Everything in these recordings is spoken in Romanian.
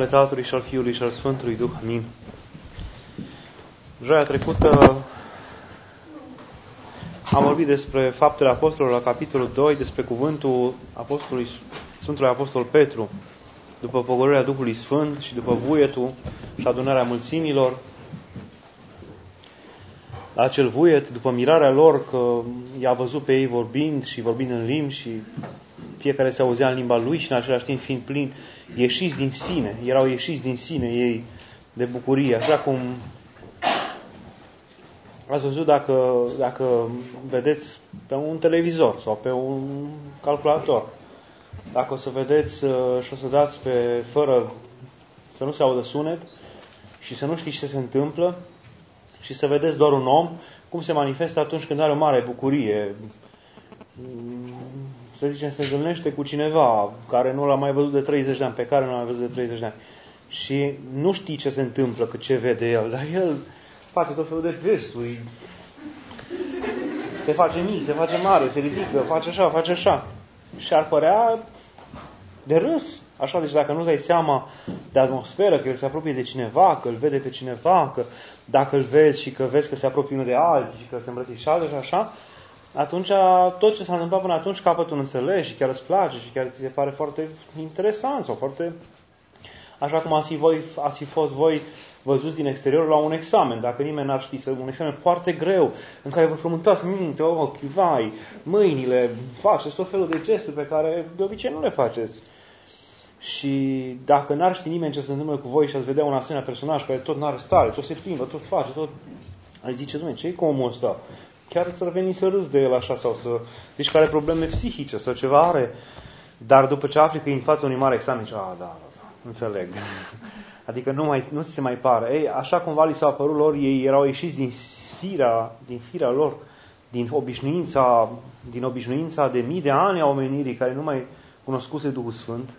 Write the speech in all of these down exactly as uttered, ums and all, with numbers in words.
Tatălui și al Fiului și al Sfântului Duh. Amin. Joia trecută am vorbit despre Faptele Apostolilor la capitolul doi, despre cuvântul Apostolului, Sfântului Apostol Petru, după pogorârea Duhului Sfânt și după vuietul și adunarea mulțimilor. La acel vuiet, după mirarea lor că i-a văzut pe ei vorbind și vorbind în limbi și fiecare se auzea în limba lui și în același timp fiind plini, ieșiți din sine, erau ieșiți din sine ei de bucurie, așa cum ați văzut dacă, dacă vedeți pe un televizor sau pe un calculator. Dacă o să vedeți și o să dați pe fără să nu se audă sunet și să nu știți ce se întâmplă și să vedeți doar un om cum se manifestă atunci când are o mare bucurie. Să zicem, se întâlnește cu cineva care nu l-a mai văzut de treizeci de ani, pe care nu l-a mai văzut de treizeci de ani. Și nu știi ce se întâmplă, că ce vede el, dar el face tot felul de gesturi. Se face mic, se face mare, se ridică, face așa, face așa. Și ar părea de râs. Așa, deci dacă nu-ți dai seama de atmosferă, că el se apropie de cineva, că îl vede pe cineva, că dacă îl vezi și că vezi că se apropie unul de alții și că se îmbrățișează și așa, atunci tot ce s-a întâmplat până atunci capăt un înțeles și chiar îți place și chiar ți se pare foarte interesant sau foarte... Așa cum ați fi, voi, ați fi fost voi văzuți din exterior la un examen, dacă nimeni n-ar ști, un examen foarte greu, în care vă frământați minte, ochii, vai, mâinile, faceți tot felul de gesturi pe care de obicei nu le faceți. Și dacă n-ar ști nimeni ce se întâmplă cu voi și ați vedea un asemenea personaj care tot n-are stare, tot se plimbă, tot face, tot... Ai zice, Doamne, ce-i cu omul ăsta? Chiar ți-ar veni să râzi de el așa sau să... Deci că are probleme psihice sau ceva are. Dar după ce afli că e în fața unui mare examen, zici, a, da, da, da, înțeleg. Adică nu, mai, nu ți se mai pare. Ei, așa cumva li s-a părut lor, ei erau ieșiți din firea, din firea lor, din obișnuința, din obișnuința de mii de ani a omenirii care nu mai cunoscuse Duhul Sfânt.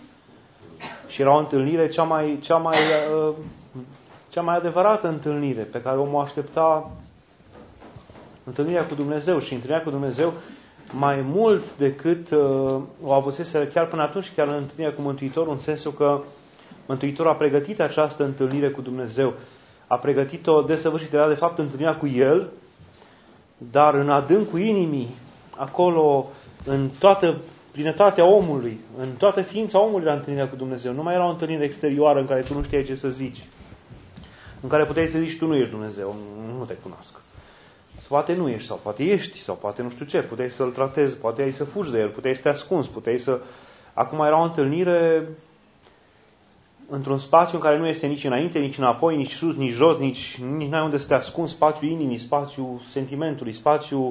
Și era o întâlnire, cea mai, cea mai, uh, cea mai adevărată întâlnire pe care omul aștepta, întâlnirea cu Dumnezeu. Și întâlnirea cu Dumnezeu mai mult decât uh, o avusese chiar până atunci, chiar în întâlnirea cu Mântuitorul, în sensul că Mântuitorul a pregătit această întâlnire cu Dumnezeu. A pregătit-o desăvârșit, era de fapt întâlnirea cu El, dar în adâncul inimii, acolo, în toată plinătatea omului, în toată ființa omului, la întâlnirea cu Dumnezeu. Nu mai era o întâlnire exterioară în care tu nu știai ce să zici, în care puteai să zici tu nu ești Dumnezeu, nu te cunosc. Poate nu ești, sau poate ești, sau poate nu știu ce, puteai să-L tratezi, poate să fugi de El, puteai să te ascunzi, puteai să... Acum era o întâlnire într-un spațiu în care nu este nici înainte, nici înapoi, nici sus, nici jos, nici, nici n-ai unde să te ascunzi, spațiul inimii, spațiul sentimentului, spațiul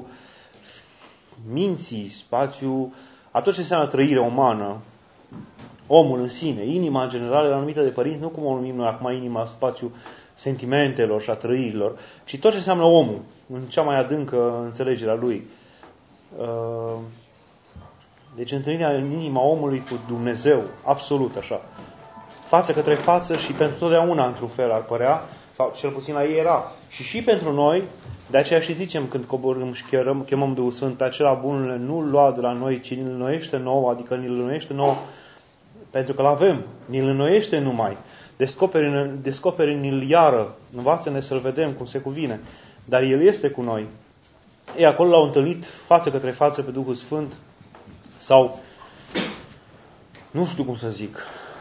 minții, spațiul... A tot ce înseamnă trăire umană, omul în sine, inima în general era numită de părinți, nu cum o numim noi acum inima, spațiul sentimentelor și a trăirilor, ci tot ce înseamnă omul, în cea mai adâncă înțelegere a lui. Deci întâlnirea în inima omului cu Dumnezeu, absolut așa, față către față și pentru totdeauna într-un fel ar părea, sau cel puțin la ei era. Și și pentru noi, de aceea și zicem când coborâm și chemăm, chemăm Duhul Sfânt, pe acela bunul nu-l lua de la noi, ci ni-l înnoiește nouă, adică ni-l înnoiește nouă, pentru că l-avem, ni-l înnoiește numai. Descoperi, descoperi ni-l iară, învață-ne să-l vedem cum se cuvine, dar El este cu noi. Ei, acolo l-au întâlnit față către față pe Duhul Sfânt, sau, nu știu cum să zic,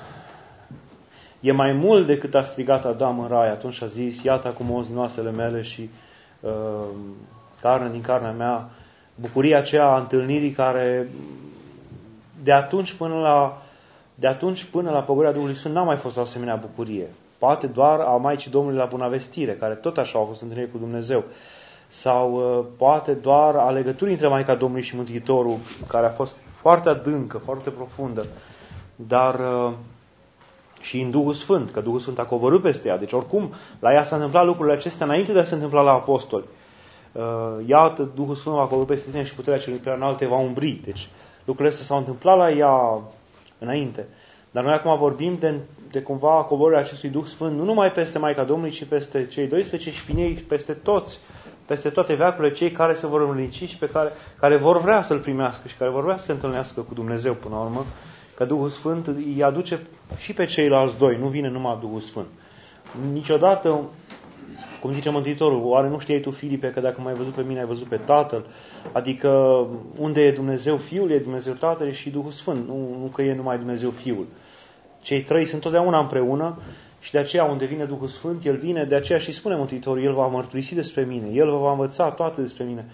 e mai mult decât a strigat Adam în rai, atunci a zis, iată acum oz din oasele mele și uh, carne din carnea mea, bucuria aceea a întâlnirii care de atunci până la de atunci până la pogorârea Duhului Sfânt n-a mai fost o asemenea bucurie. Poate doar a Maicii Domnului la Bunăvestire, care tot așa au fost întâlniri cu Dumnezeu. Sau uh, poate doar a legăturii între Maica Domnului și Mântuitorul, care a fost foarte adâncă, foarte profundă. Dar uh, și în Duhul Sfânt, că Duhul Sfânt a coborât peste ea. Deci oricum, la ea s-a întâmplat lucrurile acestea înainte de a se întâmpla la apostoli. Uh, iată, Duhul Sfânt va coborâ peste tine și puterea celui prea înalt te va umbri. Deci lucrurile astea s-au întâmplat la ea înainte. Dar noi acum vorbim de, de cumva coborârea acestui Duh Sfânt, nu numai peste Maica Domnului, ci peste cei doisprezece și prin ei, peste toți, peste toate veacurile, cei care se vor înlinici și pe care, care vor vrea să-L primească și care vor vrea să se întâlnească cu Dumnezeu până la urmă că Duhul Sfânt îi aduce și pe ceilalți doi, nu vine numai Duhul Sfânt. Niciodată, cum zice Mântuitorul, oare nu știai tu, Filipe, că dacă m-ai văzut pe mine, ai văzut pe Tatăl? Adică unde e Dumnezeu Fiul, e Dumnezeu Tatăl și Duhul Sfânt, nu, nu că e numai Dumnezeu Fiul. Cei trei sunt totdeauna împreună și de aceea unde vine Duhul Sfânt, El vine, de aceea și spune Mântuitorul, El va mărturisi despre mine, El vă va învăța toate despre mine.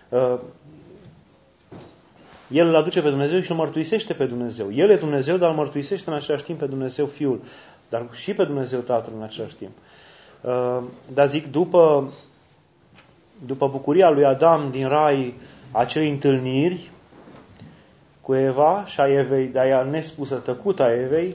El îl aduce pe Dumnezeu și îl mărturisește pe Dumnezeu. El e Dumnezeu, dar îl mărturisește în același timp pe Dumnezeu Fiul, dar și pe Dumnezeu Tatăl în același timp. Dar zic, după, după bucuria lui Adam din rai, acelei întâlniri cu Eva și a Evei, de aia nespusă tăcută a Evei,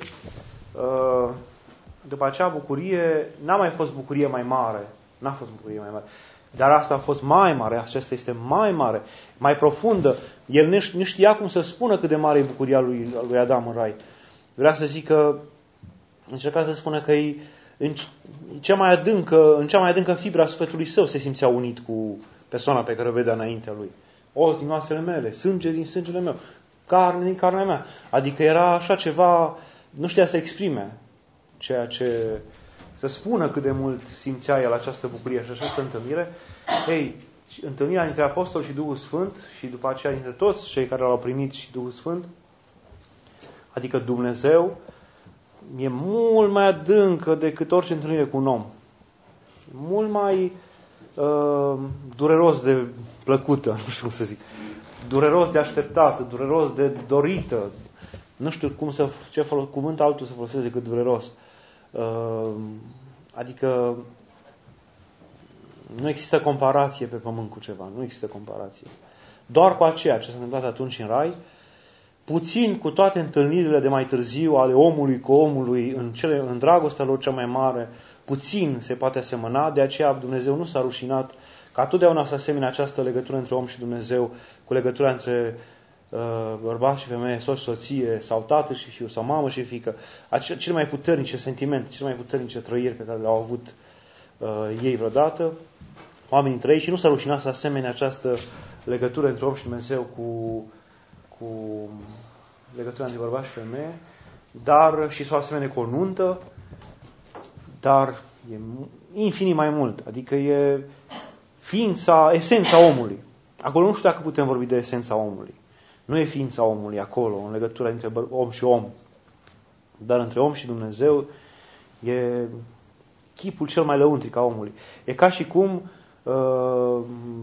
după acea bucurie, n-a mai fost bucurie mai mare. N-a fost bucurie mai mare. Dar asta a fost mai mare, aceasta este mai mare, mai profundă. El nu știa cum să spună cât de mare e bucuria lui, lui Adam în rai. Vrea să zic că, încerca să spună că e în cea mai adâncă, în cea mai adâncă fibra a sufletului său se simțea unit cu persoana pe care o vedea înaintea lui. Os din oasele mele, sânge din sângele meu, carne din carnea mea. Adică era așa ceva, nu știa să exprime ceea ce, să spună cât de mult simțea el această bucurie și această întâlnire. Ei, întâlnirea dintre Apostol și Duhul Sfânt și după aceea dintre toți cei care l-au primit și Duhul Sfânt, adică Dumnezeu, e mult mai adâncă decât orice întâlnire cu un om. Mult mai uh, dureros de plăcută, nu știu cum să zic. Dureros de așteptată, dureros de dorită. Nu știu cum să, ce folos, cuvânt altul să folosesc decât dureros. Uh, adică nu există comparație pe pământ cu ceva. Nu există comparație. Doar cu aceea ce s-a întâmplat atunci în rai, puțin cu toate întâlnirile de mai târziu ale omului cu omului în, cele, în dragostea lor cea mai mare, puțin se poate asemăna, de aceea Dumnezeu nu s-a rușinat ca totdeauna să asemene această legătură între om și Dumnezeu cu legătura între uh, bărbat și femeie, soț și soție, sau tată și fiu, sau mamă și fiică, Ace- cele mai puternice sentimente, cele mai puternice trăiri pe care le-au avut uh, ei vreodată, oamenii între ei, și nu s-a rușinat să asemene această legătură între om și Dumnezeu cu cu legătura între bărbat și femeie, dar și să o asemene cu o nuntă, dar e infinit mai mult. Adică e ființa, esența omului. Acolo nu știu dacă putem vorbi de esența omului. Nu e ființa omului acolo, în legătura între om și om. Dar între om și Dumnezeu e chipul cel mai lăuntric a omului. E ca și cum uh,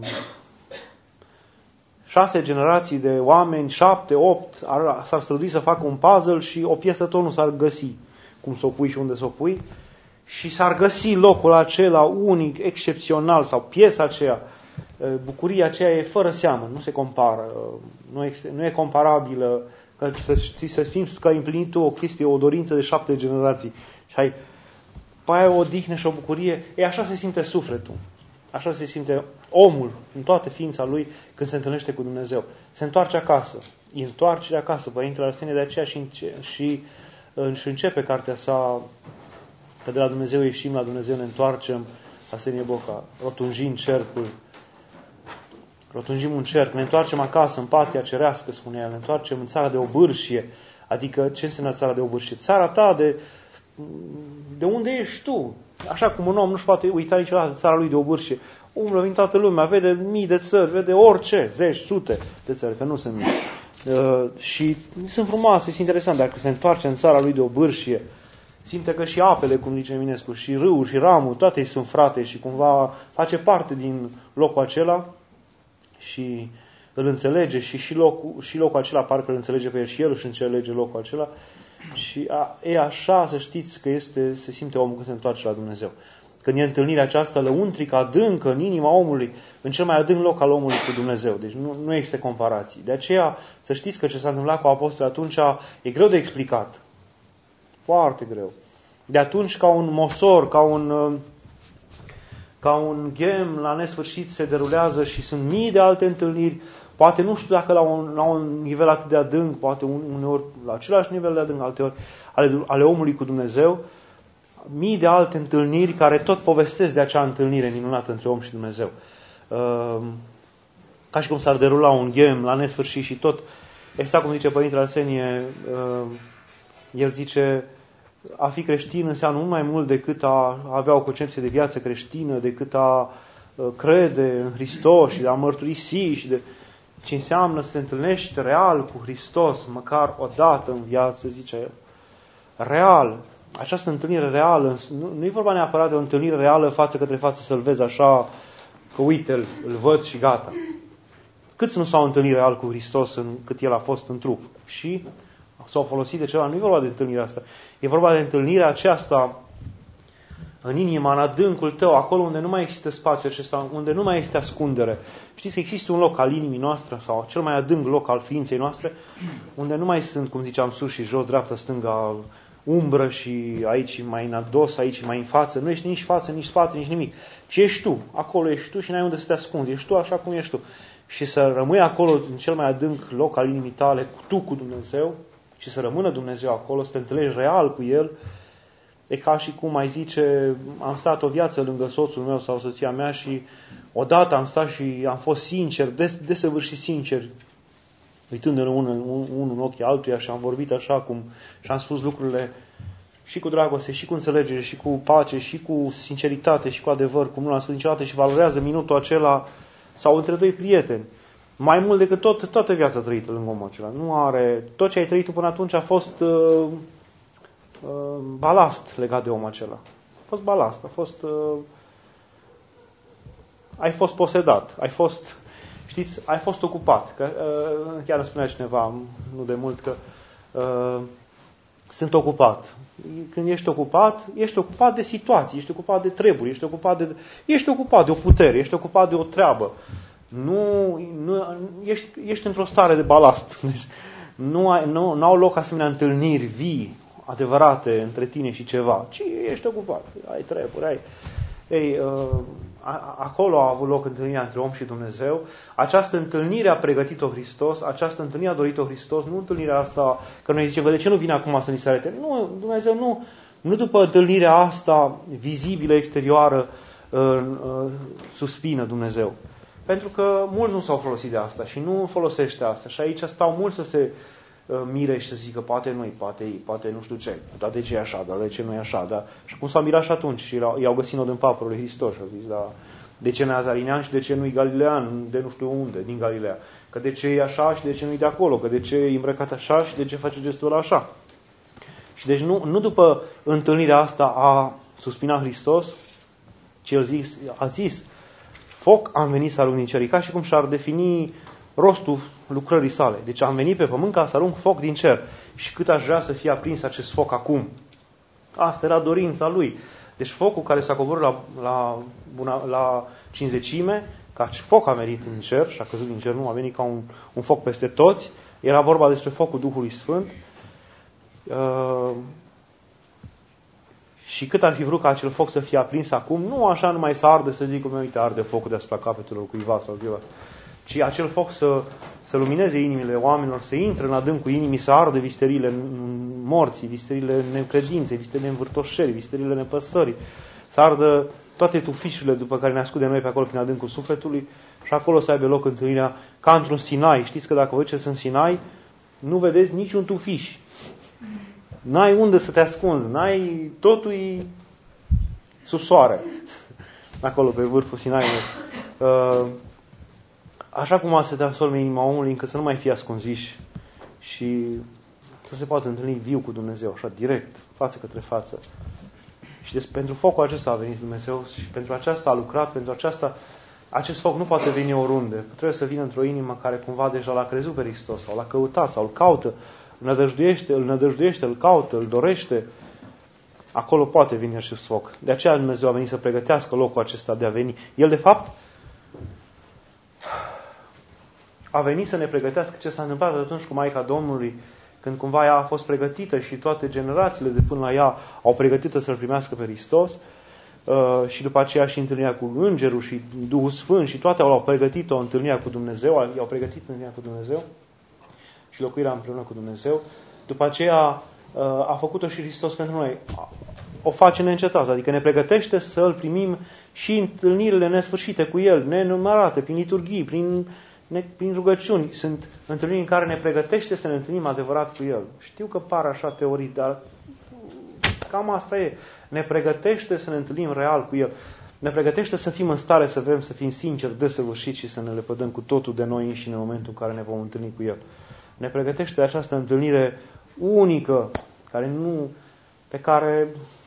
șase generații de oameni, șapte, opt, ar, s-ar strădui să facă un puzzle și o piesă tot nu s-ar găsi cum să o pui și unde să o pui. Și s-ar găsi locul acela unic, excepțional, sau piesa aceea, bucuria aceea e fără seamă, nu se compară, nu, este, nu e comparabilă, că să știi, să simți că ai împlinit tu o chestie, o dorință de șapte generații și ai pe aia o odihnă și o bucurie. E așa se simte sufletul. Așa se simte omul în toată ființa lui când se întâlnește cu Dumnezeu. Se întoarce acasă. Întoarcerea acasă. Părintele Arsenie de aceea și, înce- și, și începe cartea sa că de la Dumnezeu ieșim, la Dumnezeu ne întoarcem, Arsenie Boca, rotunjind cercul. Rotunjim un cerc, ne întoarcem acasă, în patria cerească, spune el, ne întoarcem în țara de obârșie. Adică ce înseamnă țara de obârșie? Țara ta de... de unde ești tu? Așa cum un om nu-și poate uita niciodată țara lui de obârșie. Umblă în toată lumea, vede mii de țări, vede orice, zeci, sute de țări, că nu sunt mii. Uh, și sunt frumoase, sunt interesante. Dacă se întoarce în țara lui de obârșie, simte că și apele, cum zice Eminescu, și râul, și ramul, toate sunt frate și cumva face parte din locul acela și îl înțelege și, și, locul, și locul acela parcă îl înțelege pe el și el își înțelege locul acela. Și a, e așa, să știți că este, se simte omul când se întoarce la Dumnezeu. Când e întâlnirea aceasta lăuntrică, adâncă, în inima omului, în cel mai adânc loc al omului cu Dumnezeu. Deci nu, nu există comparații. De aceea, să știți că ce s-a întâmplat cu apostolii atunci e greu de explicat. Foarte greu. De atunci, ca un mosor, ca un, ca un ghem la nesfârșit se derulează și sunt mii de alte întâlniri. Poate nu știu dacă la un, la un nivel atât de adânc, poate uneori la același nivel de adânc, alteori, ale, ale omului cu Dumnezeu, mii de alte întâlniri care tot povestesc de acea întâlnire minunată între om și Dumnezeu. Uh, ca și cum s-ar derula un ghem la nesfârșit și tot exact cum zice Părintele Arsenie, el zice, a fi creștin înseamnă mult mai mult decât a avea o concepție de viață creștină, decât a crede în Hristos și de a mărturisi și de ce înseamnă să te întâlnești real cu Hristos, măcar o dată în viață, zice el. Real. Această întâlnire reală, nu, nu e vorba neapărat de o întâlnire reală față către față să-L vezi așa, că uite-L, îl văd și gata. Câți nu s-au întâlnit real cu Hristos în, cât El a fost în trup? Și s-au folosit de ceva. Nu e vorba de întâlnirea asta. E vorba de întâlnirea aceasta în inima, în adâncul tău, acolo unde nu mai există spațiu acesta, unde nu mai este ascundere. Știți că există un loc al inimii noastre, sau cel mai adânc loc al ființei noastre, unde nu mai sunt, cum ziceam, sus și jos, dreapta, stânga, umbră și aici mai în ados, aici mai în față. Nu ești nici față, nici spate, nici nimic. Ci ești tu. Acolo ești tu și n-ai unde să te ascunzi. Ești tu așa cum ești tu. Și să rămâi acolo, în cel mai adânc loc al inimii tale, tu cu Dumnezeu, și să rămână Dumnezeu acolo, să te întâlnești real cu El, e ca și cum mai zice, am stat o viață lângă soțul meu sau soția mea și odată am stat și am fost sincer, des, desăvârșit sincer, uitându-ne unul, unul în ochii altuia și am vorbit așa cum și am spus lucrurile și cu dragoste, și cu înțelegere, și cu pace, și cu sinceritate, și cu adevăr, cum nu l-am spus niciodată, și valorează minutul acela sau între doi prieteni. Mai mult decât tot, toată viața trăită lângă omul acela. Nu are, tot ce ai trăit până atunci a fost uh, uh, balast legat de omul acela. A fost balast, a fost... Uh, ai fost posedat, ai fost... Știți, ai fost ocupat. Că, uh, chiar îmi spunea cineva, nu de mult, că uh, sunt ocupat. Când ești ocupat, ești ocupat de situații, ești ocupat de treburi, ești ocupat de, ești ocupat de o putere, ești ocupat de o treabă. Nu, nu ești, ești într-o stare de balast. Deci, nu, ai, nu, nu au loc asemenea întâlniri vii, adevărate, între tine și ceva, ci ești ocupat, ai treburi, ai... Ei, uh, acolo a avut loc întâlnirea între om și Dumnezeu. Această întâlnire a pregătit-o Hristos, această întâlnire a dorit-o Hristos, nu întâlnirea asta, că noi zicem, de ce nu vine acum să ni se arate? Nu, Dumnezeu nu, nu după întâlnirea asta vizibilă, exterioară, uh, uh, suspină Dumnezeu. Pentru că mulți nu s-au folosit de asta și nu folosește asta. Și aici stau mulți să se uh, mire și să zică, poate nu-i, poate ei, poate nu știu ce, dar de ce e așa, dar de ce nu e așa, dar... Și cum s-au mirat și atunci și i-au găsit nod în papărul lui Hristos și au zis, da, de ce nu-i azarinean și de ce nu-i galilean, de nu știu unde, din Galilea, că de ce e așa și de ce nu-i de acolo, că de ce e îmbrăcat așa și de ce face gestul ăla așa. Și deci nu, nu după întâlnirea asta a suspinat Hristos, ci el zis, a zis, foc am venit să arunc din cer, ca și cum și-ar defini rostul lucrării sale. Deci am venit pe pământ ca să arunc foc din cer. Și cât aș vrea să fie aprins acest foc acum. Asta era dorința lui. Deci focul care s-a coborât la, la, la, la cinzecime, ca foc a venit în cer și a căzut din cer, nu a venit ca un, un foc peste toți. Era vorba despre focul Duhului Sfânt. Uh, Și cât ar fi vrut ca acel foc să fie aprins acum, nu așa numai să ardă, să zic, cum uite, arde focul deasupra capetelor cuiva sau cuiva, ci acel foc să, să lumineze inimile oamenilor, să intre în adâncul inimii, să ardă visterile morții, visterile necredinței, visterile învârtoșerii, visterile nepăsării, să ardă toate tufișurile după care ne ascundem noi pe acolo prin adâncul sufletului și acolo să aibă loc întâlnirea ca într-un Sinai. Știți că dacă vă duceți în Sinai, nu vedeți niciun tufiș. N-ai unde să te ascunzi, n-ai, totul e sub soare, acolo pe vârful Sinaiului. Așa cum a să transforme inima omului încât să nu mai fie ascunziși și să se poată întâlni viu cu Dumnezeu, așa direct, față către față. Și deci, pentru focul acesta a venit Dumnezeu și pentru aceasta a lucrat, pentru aceasta, acest foc nu poate veni oriunde, trebuie să vină într-o inimă care cumva deja l-a crezut pe Hristos sau l-a căutat sau îl caută, îl nădăjduiește, îl nădăjduiește, îl caută, îl dorește. Acolo poate veni acest foc. De aceea Dumnezeu a venit să pregătească locul acesta de a veni. El, de fapt, a venit să ne pregătească ce s-a întâmplat atunci cu Maica Domnului, când cumva ea a fost pregătită și toate generațiile de până la ea au pregătit-o să-L primească pe Hristos. Uh, și după aceea și întâlnirea cu Îngerul și Duhul Sfânt și toate au pregătit-o întâlnirea cu Dumnezeu, i-au pregătit întâlnirea cu Dumnezeu și locuirea împreună cu Dumnezeu. După aceea a făcut-o și Hristos pentru noi. O face neîncetat, adică ne pregătește să îl primim și întâlnirile nesfârșite cu El, nenumărate, prin liturghii, prin ne, prin rugăciuni. Sunt întâlniri în care ne pregătește să ne întâlnim adevărat cu El. Știu că par așa teorii, dar cam asta e. Ne pregătește să ne întâlnim real cu El. Ne pregătește să fim în stare să vrem să fim sinceri, desăvârșiți și să ne lepădăm cu totul de noi înșine în momentul în care ne vom întâlni cu El. Ne pregătește această întâlnire unică, care nu, pe care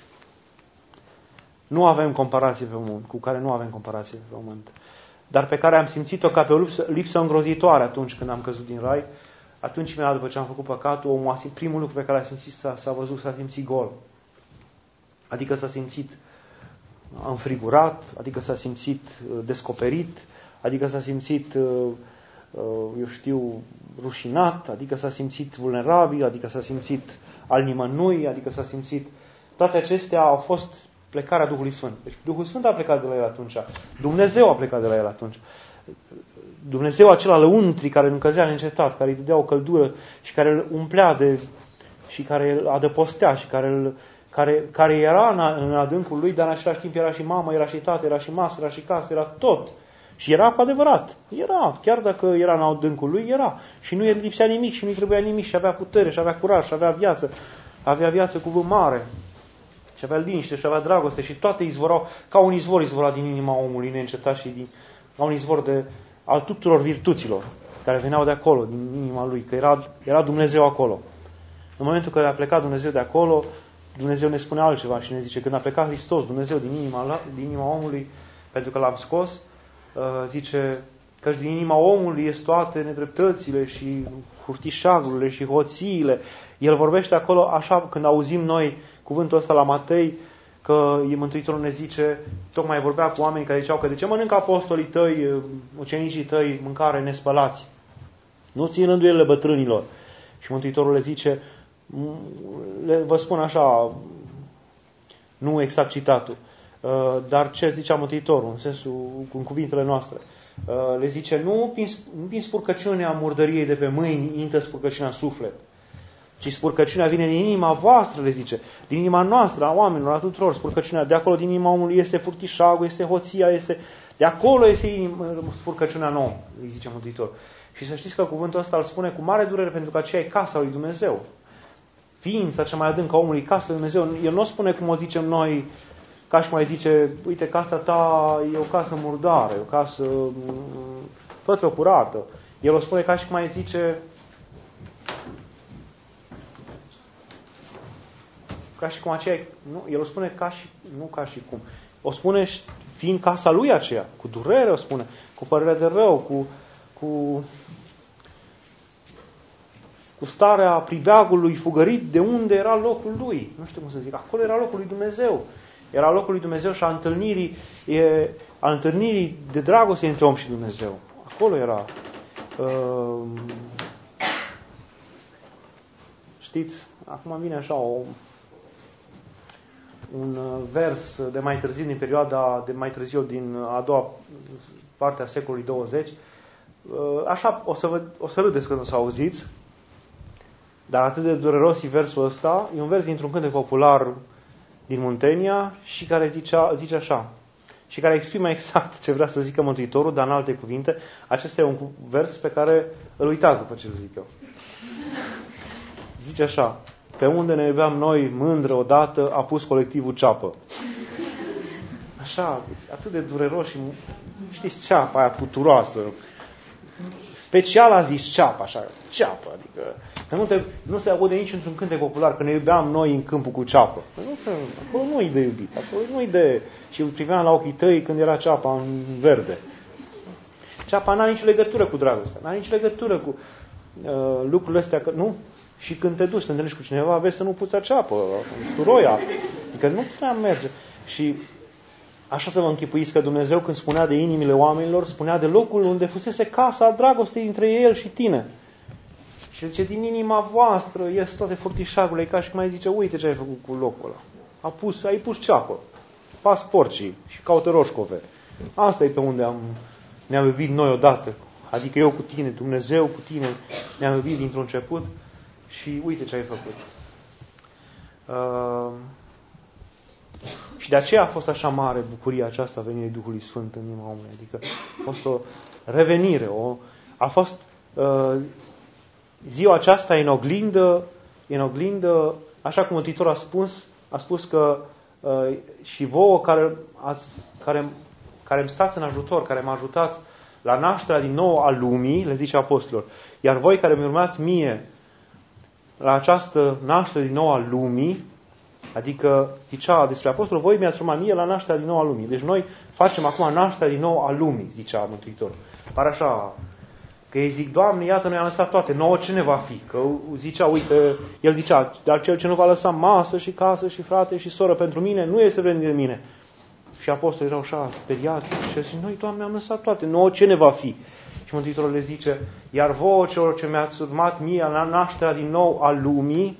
nu avem comparație pe pământ, cu care nu avem comparație pe pământ, dar pe care am simțit-o ca pe o lipsă, lipsă îngrozitoare atunci când am căzut din rai. Atunci, imediat după ce am făcut păcatul, omul a simțit, primul lucru pe care l-a simțit s-a, s-a văzut, s-a simțit gol. Adică s-a simțit înfrigurat, adică s-a simțit descoperit, adică s-a simțit, eu știu, rușinat, adică s-a simțit vulnerabil, adică s-a simțit al nimănui, adică s-a simțit... Toate acestea au fost plecarea Duhului Sfânt. Deci Duhul Sfânt a plecat de la el atunci. Dumnezeu a plecat de la el atunci. Dumnezeu acela lăuntri care nu încălzea neîncetat, care îi dădea o căldură și care îl umplea de... și care îl adăpostea și care îl... Care, care era în, în adâncul lui, dar în același timp era și mamă, era și tată, era și masă, era și casă, era tot. Și era cu adevărat. Era. Chiar dacă era în adâncul lui, era. Și nu îi lipsea nimic și nu îi trebuia nimic și avea putere și avea curaj și avea viață. Avea viață cu V mare. Și avea liniște și avea dragoste și toate izvorau, ca un izvor izvora din inima omului neîncetat și din, ca un izvor de, al tuturor virtuților care veneau de acolo, din inima lui, că era, era Dumnezeu acolo. În momentul în care a plecat Dumnezeu de acolo, Dumnezeu ne spune altceva și ne zice, când a plecat Hristos, Dumnezeu din inima, din inima omului, pentru că l-am scos, zice că din inima omului ies toate nedreptățile și furtișagurile și hoțiile. El vorbește acolo așa, când auzim noi cuvântul ăsta la Matei, că Mântuitorul ne zice, tocmai vorbea cu oameni care ziceau că de ce mănâncă apostolii tăi, ucenicii tăi, mâncare nespălați? Nu țin rânduielile bătrânilor. Și Mântuitorul le zice, le, vă spun așa, nu exact citatul, dar ce zicea Mântuitorul, în sensul, în cuvintele noastre, le zice, nu prin, nu prin spurcăciunea murdăriei de pe mâini intră spurcăciunea în suflet, ci spurcăciunea vine din inima voastră, le zice, din inima noastră, a oamenilor, a tuturor, spurcăciunea, de acolo din inima omului este furtișagul, este hoția, este, de acolo este inima, spurcăciunea nouă, îi zice Mântuitor. Și să știți că cuvântul ăsta îl spune cu mare durere, pentru că aceea e casa lui Dumnezeu. Ființa cea mai adâncă a omului, casa lui Dumnezeu. El nu o spune cum o zicem noi, ca și mai zice, uite, casa ta e o casă murdară, e o casă, fă-ți-o curată. El o spune ca și cum mai zice, ca și cum aceea, nu, el o spune ca și, nu ca și cum, o spune fiind casa lui aceea, cu durere o spune, cu părere de rău, cu, cu, cu starea pribeagului fugărit de unde era locul lui. Nu știu cum să zic, acolo era locul lui Dumnezeu. Era locul lui Dumnezeu și a întâlnirii, e, a întâlnirii de dragoste între om și Dumnezeu. Acolo era. Uh, știți, acum îmi vine așa o, un vers de mai târziu, din perioada de mai târziu, din a doua parte a secolului douăzeci. Uh, așa, o să, vă, o să râdeți când o să auziți, dar atât de dureros e versul ăsta. E un vers dintr-un cântec popular din Muntenia și care zicea, zice așa, și care exprimă exact ce vrea să zică Mântuitorul, dar în alte cuvinte. Acesta e un vers pe care îl uitați după ce îl zic eu. Zice așa, pe unde ne iubeam noi mândră odată, a pus colectivul ceapă. Așa, atât de dureros și, știți, ceapa aia puturoasă. Special a zis ceapă, așa, ceapă, adică că nu, te, nu se aude nici într-un cântec popular că ne iubeam noi în câmpul cu ceapă. Nu, acolo nu-i de iubit, acolo nu-i de... Și îl priveam la ochii tăi când era ceapa în verde. Ceapa n-are nicio legătură cu dragostea, n-are nicio legătură cu uh, lucrurile astea, că, nu? Și când te duci, te întâlnești cu cineva, vezi să nu puți ceapă, suroia, adică nu prea merge. Și așa să vă închipuiți că Dumnezeu, când spunea de inimile oamenilor, spunea de locul unde fusese casa dragostei între el și tine. Și zice, din inima voastră ies toate furtișagurile, ca și cum mai zice, uite ce ai făcut cu locul ăla. A pus, ai pus ceapă, pas porcii și caută roșcove. Asta e pe unde am, ne-am iubit noi odată. Adică eu cu tine, Dumnezeu cu tine, ne-am iubit dintr-un început și uite ce ai făcut. Uh... Și de aceea a fost așa mare bucuria aceasta a venirii Duhului Sfânt în inima omului. Adică a fost o revenire, o, a fost uh, ziua aceasta în oglindă, în oglindă, așa cum Mântuitorul a spus, a spus că uh, și vouă care, ați, care, care îmi stați în ajutor, care mă ajutați la nașterea din nou a lumii, le zice apostolilor, iar voi care mi urmați mie la această naștere din nou a lumii, adică zicea despre apostol, voi mi-ați urmat mie la nașterea din nou a lumii. Deci noi facem acum nașterea din nou a lumii, zicea Mântuitorul. Pare așa, că ei zic, Doamne, iată, noi am lăsat toate, nouă ce ne va fi? Că zicea, uite, el zicea, dar cel ce nu va lăsa masă și casă și frate și soră pentru mine, nu este vrednic de mine. Și apostolii erau așa speriați și zic, noi, Doamne, am lăsat toate, nouă ce ne va fi? Și Mântuitorul le zice, iar vouă celor ce mi-ați urmat mie la nașterea din nou a lumii,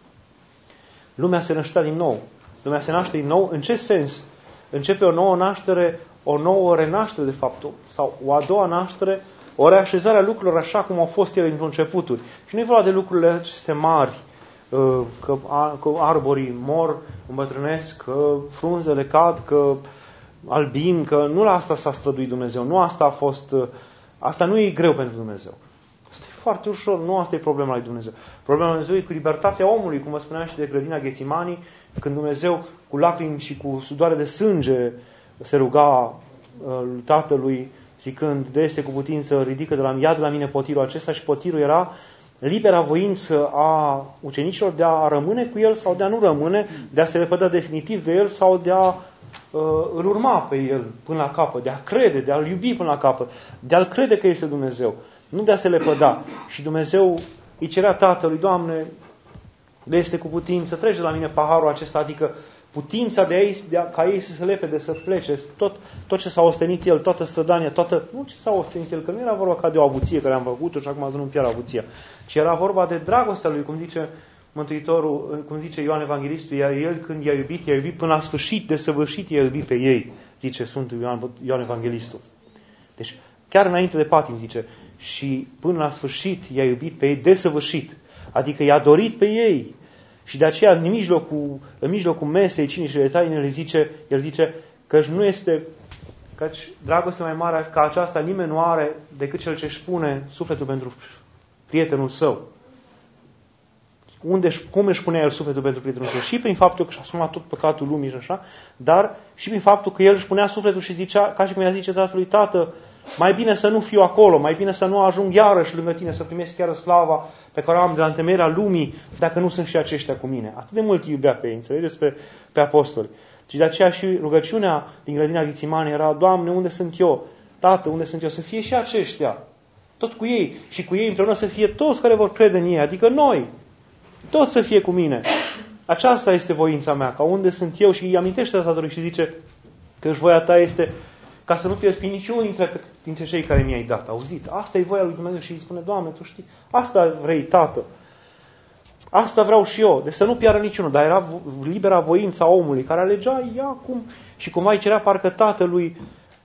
lumea se năștea din nou. Lumea se naște din nou. În ce sens? Începe o nouă naștere, o nouă renaștere, de fapt, sau o a doua naștere, o reașezare a lucrurilor așa cum au fost ele într-un începuturi. Și nu e vorba de lucrurile aceste mari, că, că arborii mor, îmbătrânesc, că frunzele cad, că albin, că nu la asta s-a străduit Dumnezeu. Nu asta a fost, asta nu e greu pentru Dumnezeu. Asta e foarte ușor, nu asta e problema lui Dumnezeu. Problema lui Dumnezeu e cu libertatea omului, cum vă spuneam și de grădina Ghețimanii, când Dumnezeu cu lacrimi și cu sudoare de sânge se ruga uh, Tatălui, zicând, de este cu putință, ridică de la, ia de la mine potirul acesta, și potirul era libera voință a ucenicilor de a rămâne cu el sau de a nu rămâne, de a se lepăda definitiv de el sau de a uh, îl urma pe el până la capăt, de a crede, de a-l iubi până la capăt, de a-l crede că este Dumnezeu, nu de a se lepăda. Și Dumnezeu îi cerea Tatălui, Doamne, de este cu putință, trece de la mine paharul acesta, adică putința de, ei, de a, ca ei să se lepede, să plece, tot, tot ce s-a ostenit el, toată strădania, toată, nu ce s-a ostenit el, că nu era vorba ca de o avuție care am făcut-o și acum azi nu pierd avuția, ci era vorba de dragostea lui, cum zice Mântuitorul, cum zice Ioan Evanghelistul, iar el când i-a iubit, i-a iubit până la sfârșit, de săvârșit i-a iubit pe ei, zice Sfântul Ioan, Ioan Evanghelistul. Deci, chiar înainte de patim, zice, și până la sfârșit i-a iubit pe ei desăvârșit, adică i-a dorit pe ei. Și de aceea, în mijlocul, în mijlocul mesei, cinii și taine, el zice, el zice că nu este, căci dragoste mai mare ca aceasta nimeni nu are decât cel ce își pune sufletul pentru prietenul său. Unde, cum își punea el sufletul pentru prietenul său? Și prin faptul că și-a asumat tot păcatul lumii și așa, dar și prin faptul că el își punea sufletul și zicea, ca și cum i-a zice tatălui, Tată, mai bine să nu fiu acolo, mai bine să nu ajung iarăși lângă tine, să primesc chiar slava pe care o am de la întemeierea lumii, dacă nu sunt și aceștia cu mine. Atât de mult îi iubea pe ei, înțelegeți, pe, pe apostoli. Și de aceea și rugăciunea din grădina Ghețimani era, Doamne, unde sunt eu? Tată, unde sunt eu? Să fie și aceștia. Tot cu ei. Și cu ei împreună să fie toți care vor crede în ei, adică noi. Toți să fie cu mine. Aceasta este voința mea, ca unde sunt eu, și îi amintește Tatălui și zice că și voia ta este ca să nu pierzi pe niciunul dintre, dintre cei care mi-ai dat. Auziți? Asta e voia lui Dumnezeu. Și îi spune, Doamne, Tu știi, asta vrei, Tată. Asta vreau și eu. Deci să nu piară niciunul. Dar era libera voința omului, care alegea ea cum. Și cumva îi cerea parcă Tatălui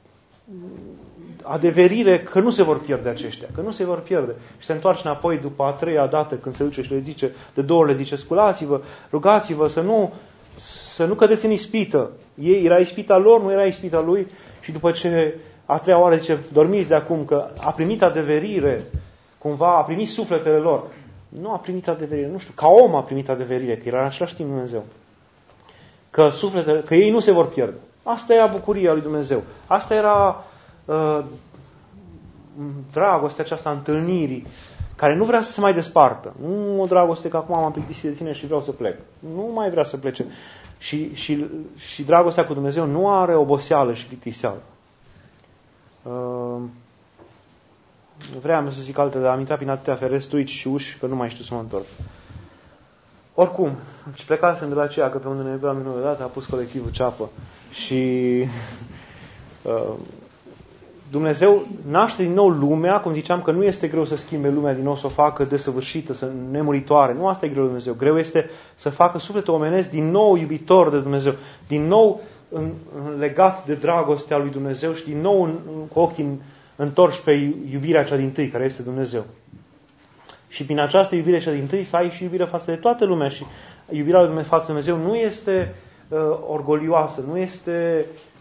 adeverire că nu se vor pierde aceștia. Că nu se vor pierde. Și se întoarce înapoi după a treia dată când se duce și le zice, de două ori le zice, sculați-vă, rugați-vă să nu, să nu cădeți în ispită. Ei, era ispita lor, nu era ispita lui. Și după ce a treia oară zice, dormiți de acum, că a primit adeverire, cumva a primit sufletele lor. Nu a primit adeverire, nu știu, ca om a primit adeverire, că era în același timp Dumnezeu. Că sufletele, că ei nu se vor pierde. Asta era bucuria lui Dumnezeu. Asta era uh, dragostea aceasta a întâlnirii, care nu vrea să se mai despartă. Nu o dragoste că acum m-am plictisit de tine și vreau să plec. Nu mai vrea să plece. Și, și, și dragostea cu Dumnezeu nu are oboseală și plictiseală. Uh, vreau să zic altele, dar am intrat prin atâtea ferestruici și uși că nu mai știu să mă întorc. Oricum, și plecasem de la aceea, că pe unde ne iubeam minună dată, a pus colectivul ceapă. Și uh, Dumnezeu naște din nou lumea, cum ziceam, că nu este greu să schimbe lumea din nou, să o facă desăvârșită, să nemuritoare. Nu asta e greu de Dumnezeu. Greu este să facă sufletul omenesc din nou iubitor de Dumnezeu, din nou în, în legat de dragostea lui Dumnezeu și din nou în, în, cu ochii în, întorși pe iubirea cea dintâi, care este Dumnezeu. Și prin această iubire cea dintâi să ai și iubire față de toată lumea. Și iubirea lui Dumnezeu față de Dumnezeu nu este uh, orgolioasă, nu este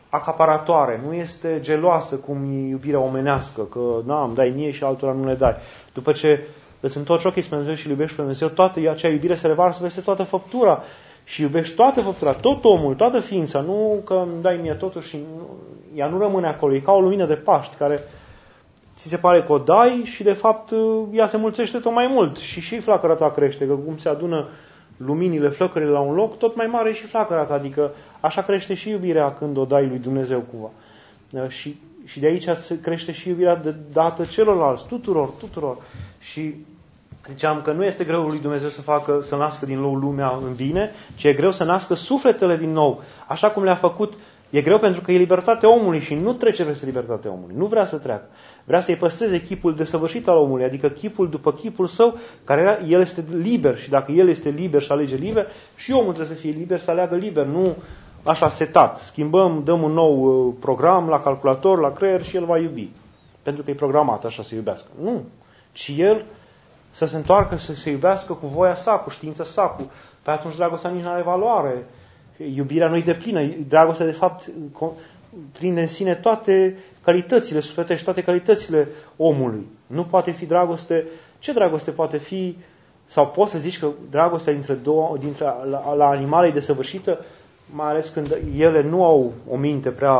acaparatoare, nu este geloasă cum e iubirea omenească, că na, îmi dai mie și altora nu le dai. După ce îți întorci ochii spre Dumnezeu și îl iubești pe Dumnezeu, toată acea iubire se revarsă peste toată făptura și iubești toată făptura, tot omul, toată ființa, nu că îmi dai mie totul și nu, ea nu rămâne acolo, e ca o lumină de Paști care ți se pare că o dai și de fapt ea se mulțește tot mai mult și și flacăra ta crește, că cum se adună luminile, flăcările la un loc, tot mai mare și flacăra ta, adică așa crește și iubirea când o dai lui Dumnezeu cumva. Și, și de aici crește și iubirea de dată celorlalți, tuturor, tuturor. Și ziceam că nu este greu lui Dumnezeu să facă, să nască din nou lumea în bine, ci e greu să nască sufletele din nou, așa cum le-a făcut. E greu pentru că e libertatea omului și nu trece peste libertatea omului. Nu vrea să treacă. Vrea să-i păstreze chipul desăvârșit al omului, adică chipul după chipul său, care era, el este liber și dacă el este liber și alege liber, și omul trebuie să fie liber, să aleagă liber, nu așa setat. Schimbăm, dăm un nou program la calculator, la creier și el va iubi. Pentru că e programat așa să iubească. Nu. Ci el să se întoarcă, să se iubească cu voia sa, cu știința sa, cu... Pe atunci dragostea nici nu are valoare. Iubirea nu-i deplină. Dragostea, de fapt, prinde în sine toate calitățile sufletești, toate calitățile omului. Nu poate fi dragoste. Ce dragoste poate fi? Sau poți să zici că dragostea dintre, două, dintre la, la animale e desăvârșită, mai ales când ele nu au o minte prea...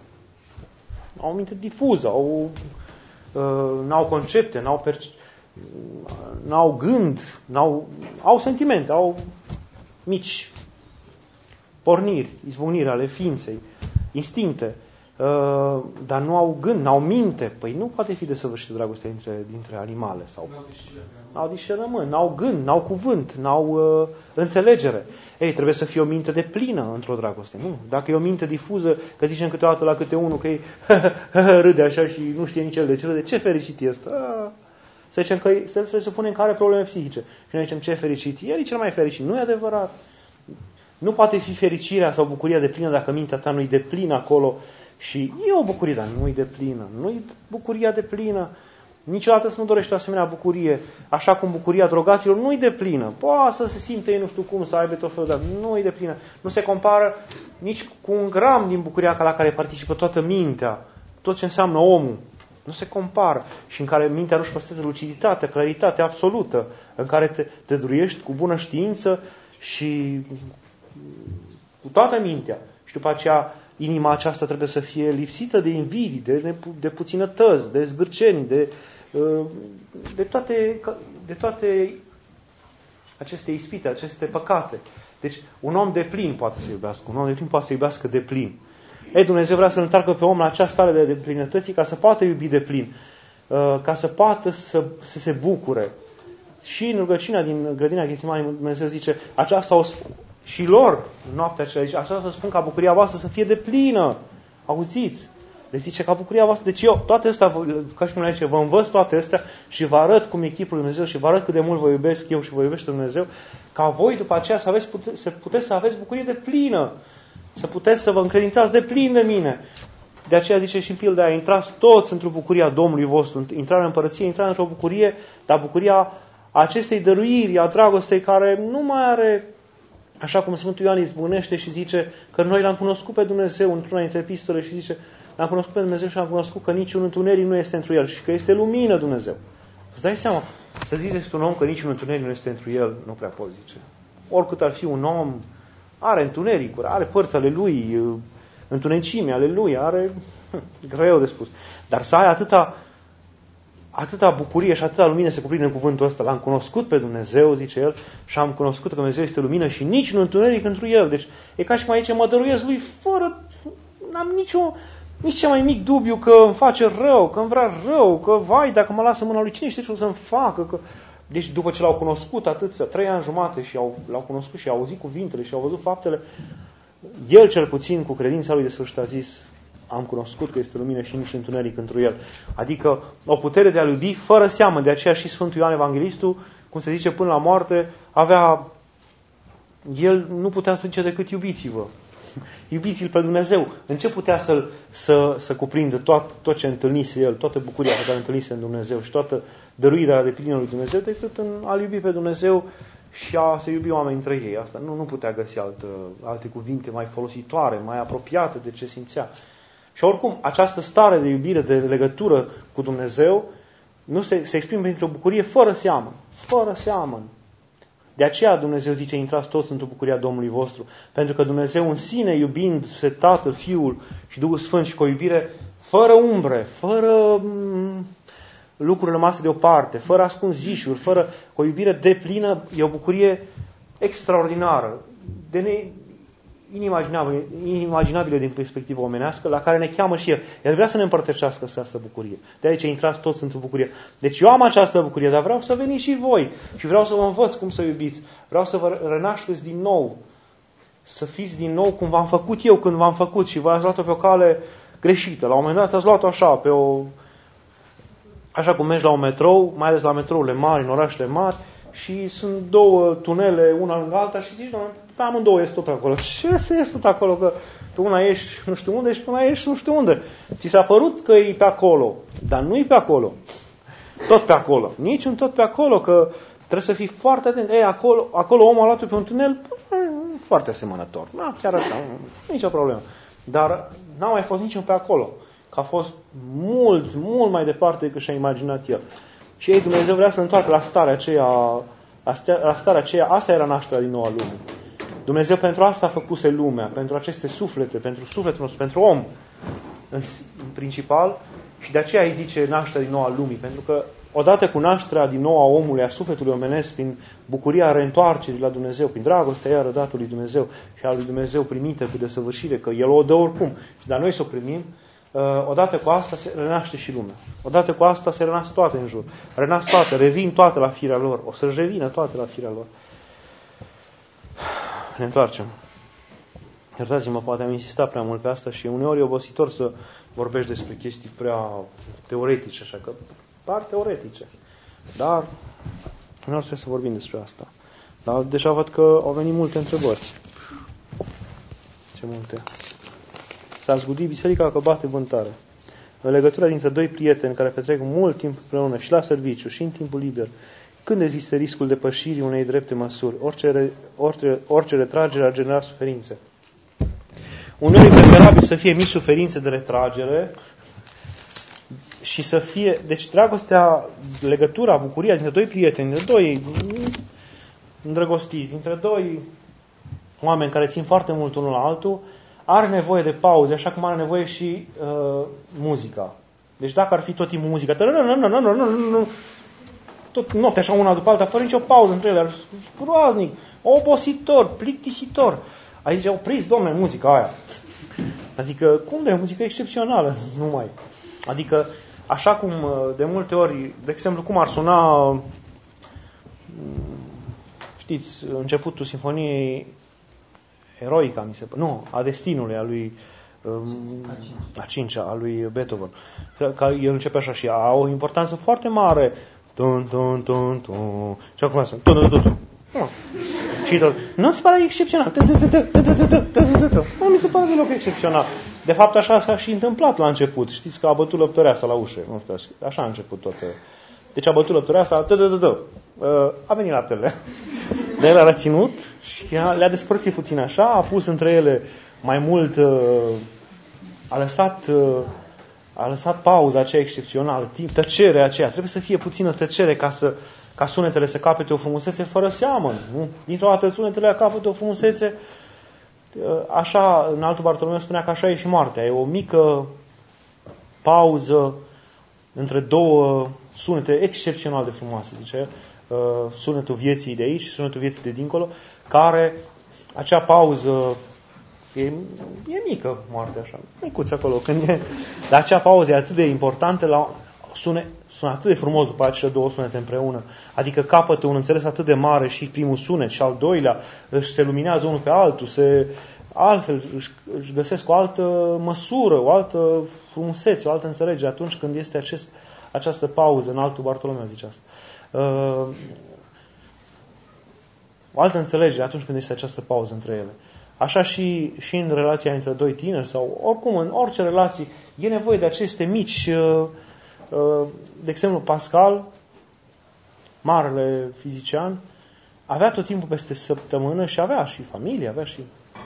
au o minte difuză, au, uh, n-au concepte, n-au, perce, n-au gând, n-au, au sentimente, au mici porniri, izbucniri ale ființei, instincte, uh, dar nu au gând, n-au minte. Păi nu poate fi desăvârșită dragostea dintre, dintre animale. Sau n-au discernământ, n-au gând, n-au cuvânt, n-au uh, înțelegere. Ei, trebuie să fie o minte de plină într-o dragoste. Nu. Dacă e o minte difuză, că zicem câteodată la câte unul că e râde așa și nu știe nici el de ce râde, ce fericit este. Ah. Să zicem că se presupune că are probleme psihice. Și noi zicem ce fericit. El e cel mai fericit. Nu e adevărat. Nu poate fi fericirea sau bucuria de plină dacă mintea ta nu-i de plină acolo. Și e o bucurie, dar nu-i de plină. Nu-i bucuria de plină. Niciodată să nu dorești o asemenea bucurie. Așa cum bucuria drogaților nu-i de plină. Poate să se simte ei nu știu cum, să aibă tot felul, dar nu-i de plină. Nu se compară nici cu un gram din bucuria la care participă toată mintea. Tot ce înseamnă omul. Nu se compară. Și în care mintea nu-și păstrează luciditatea, claritatea absolută. În care te, te druiești cu bună știință și cu toată mintea. Și după aceea inima aceasta trebuie să fie lipsită de invidii, de, de puținătăți, de zgârceni, de, de, toate, de toate aceste ispite, aceste păcate. Deci un om de plin poate să iubească. Un om de plin poate să iubească de plin. Ei, Dumnezeu vrea să-l întoarcă pe om la această stare de deplinătății ca să poată iubi de plin. Ca să poată să, să se bucure. Și în rugăciunea din grădina Ghețimani Dumnezeu zice, aceasta o spun și lor, noaptea aceea, zice, aceasta o spun ca bucuria voastră să fie de plină. Auziți? Le zice ca bucuria voastră. Deci eu, toate astea, ca și cum le zice, vă învăț toate astea și vă arăt cum e chipul lui Dumnezeu și vă arăt cât de mult vă iubesc eu și vă iubește Dumnezeu, ca voi după aceea să, aveți, pute, să puteți să aveți bucurie de plină. Să puteți să vă încredințați de plin de mine. De aceea zice și în pilda aia, intrați toți într-o bucurie a Domnului vostru, intrarea în împărăție, intrarea într-o bucurie, dar bucuria acestei dăruiri, a dragostei care nu mai are, așa cum Sfântul Ioan izbucnește și zice că noi l-am cunoscut pe Dumnezeu într-una dintre epistole și zice, l-am cunoscut pe Dumnezeu și am cunoscut că niciun întuneric nu este întru el și că este lumină Dumnezeu. Îți dai seama, să zici despre un om că niciun întuneric nu este întru el, nu prea poți zice. Oricât ar fi un om, are întunericuri, are părți ale lui, întunecime ale lui, are greu de spus. Dar să ai atâta, atâta bucurie și atâta lumină se cuprinde în cuvântul ăsta. L-am cunoscut pe Dumnezeu, zice el, și am cunoscut că Dumnezeu este lumină și nici un întuneric întru el. Deci e ca și cum aici mă dăruiesc lui fără, n-am nicio, nici cel mai mic dubiu că îmi face rău, că îmi vrea rău, că vai, dacă mă lasă mâna lui, cine știe ce o să-mi facă, că... Deci după ce l-au cunoscut atâția, trei ani jumate și au, l-au cunoscut și au auzit cuvintele și au văzut faptele, el cel puțin cu credința lui desfășurat a zis, am cunoscut că este lumină și nici întuneric întru el. Adică o putere de a iubi fără seamă. De aceea și Sfântul Ioan Evanghelistul, cum se zice până la moarte, avea, el nu putea să zice decât iubiți-vă. Iubiți-l pe Dumnezeu. În ce putea să, să, să cuprindă tot, tot ce întâlnise el, toată bucuria pe care întâlnise în Dumnezeu și toată dăruirea de plină lui Dumnezeu, decât în a iubi pe Dumnezeu și a se iubi oamenii între ei. Asta nu, nu putea găsi altă, alte cuvinte mai folositoare, mai apropiate de ce simțea. Și oricum, această stare de iubire, de legătură cu Dumnezeu, nu se, se exprimă printr-o bucurie fără seamăn. Fără seamăn. De aceea Dumnezeu zice, intrați toți într-o bucuria Domnului vostru. Pentru că Dumnezeu în sine, iubindu-se Tatăl, Fiul și Duhul Sfânt și cu o iubire fără umbre, fără m- lucruri rămase deoparte, fără ascunzișuri, fără o iubire deplină, e o bucurie extraordinară, de ne, inimaginabilă, inimaginabilă din perspectivă omenească, la care ne cheamă și El. El vrea să ne împărtășească această bucurie. De aici intrați toți într-o bucurie. Deci eu am această bucurie, dar vreau să veniți și voi. Și vreau să vă învăț cum să iubiți. Vreau să vă renașteți din nou. Să fiți din nou cum v-am făcut eu când v-am făcut și voi ați luat-o pe o cale greșită. La un moment dat ați luat-o așa, pe o... așa cum mergi la un metrou, mai ales la metrourile mari, în orașele mari, și sunt două tunele, una lângă alta și zici, doamne, pe amândouă ești tot acolo. Ce să ești tot acolo? Că pe una ești nu știu unde și pe una ești nu știu unde. Ți s-a părut că e pe acolo, dar nu e pe acolo. Tot pe acolo. Nici un tot pe acolo, că trebuie să fii foarte atent. Ei, acolo, acolo omul a luat pe un tunel foarte asemănător. Da, chiar așa, nicio problemă. Dar n-a mai fost niciun pe acolo. Că a fost mult, mult mai departe decât și-a imaginat el. Și ei, Dumnezeu vrea să întoarcă la starea aceea, la starea aceea, asta era nașterea din nou a lumii. Dumnezeu pentru asta a făcuse lumea, pentru aceste suflete, pentru sufletul nostru, pentru om, în, în principal, și de aceea îi zice nașterea din nou a lumii, pentru că odată cu nașterea din nou a omului, a sufletului omenesc, prin bucuria reîntoarcerii la Dumnezeu, prin dragostea ea rădată lui Dumnezeu și a lui Dumnezeu primită cu desăvârșire, că El o dă oricum, dar noi să o primim, odată cu asta se renaște și lumea. Odată cu asta se renasc toate în jur. Renasc toate, revin toate la firea lor. O să-și revină toate la firea lor. Ne întoarcem. Iertați-mă, poate am insistat prea mult pe asta și uneori e obositor să vorbești despre chestii prea teoretice, așa că par teoretice. Dar nu trebuie să vorbim despre asta. Dar deja văd că au venit multe întrebări. Ce multe. S-a zgudit biserica că bate vântare. În legătura dintre doi prieteni care petrec mult timp împreună și la serviciu și în timpul liber, când există riscul depășirii unei drepte măsuri, orice, orice, orice retragere ar genera suferințe. Uneori e preferabil să fie mici suferințe de retragere și să fie... Deci dragostea, legătura, bucuria dintre doi prieteni, dintre doi îndrăgostiți, dintre doi oameni care țin foarte mult unul la altul, are nevoie de pauze, așa cum are nevoie și uh, muzica. Deci dacă ar fi tot timpul muzica, tot noaptea așa una după alta, fără nicio pauză între ele, ar fi groaznic, obositor, plictisitor. Aici opriți, domnule, muzica aia. Adică, cum de muzică excepțională, numai. Adică, așa cum de multe ori, de exemplu, cum ar suna, știți, începutul sinfoniei Eroica, mi se pare. Nu, a Destinului, a lui a cincea, a lui Beethoven. Că el începe așa și a o importanță foarte mare. Tun, tun, tun, tun. Și acum sunt. Tun, tun, tun, tun. Și tot. Nu mi se pare excepțional. Nu mi se pare deloc excepțional. De fapt, așa s-a și întâmplat la început. Știți că a bătut lăptăreasa la ușă. Nu știu, așa a început tot. Deci a bătut lăptăreasa, a venit laptele. De el a reținut și le-a despărțit puțin așa, a pus între ele mai mult, a lăsat, a lăsat pauza aceea excepțională, tăcerea aceea. Trebuie să fie puțină tăcere ca, să, ca sunetele să capete o frumusețe fără seamăn. Nu? Dintr-o dată sunetele capete o frumusețe, așa, în altul Bartolomeu spunea că așa e și moartea. E o mică pauză între două sunete excepțional de frumoase, zice el. Sunetul vieții de aici și sunetul vieții de dincolo, care acea pauză e, e mică, moartea așa, micuță acolo, când e, dar acea pauză e atât de importantă, la, sune, sună atât de frumos după acele două sunete împreună, adică capătă un înțeles atât de mare și primul sunet și al doilea, își se luminează unul pe altul, se, altfel își, își găsesc o altă măsură, o altă frumusețe, o altă înțelegere atunci când este acest, această pauză, în altul Bartolomeu zice asta. Uh, o altă înțelegere atunci când este această pauză între ele. Așa și, și în relația între doi tineri sau oricum în orice relație e nevoie de aceste mici uh, uh, de exemplu Pascal, marele fizician, avea tot timpul peste săptămână și avea și familie, avea și...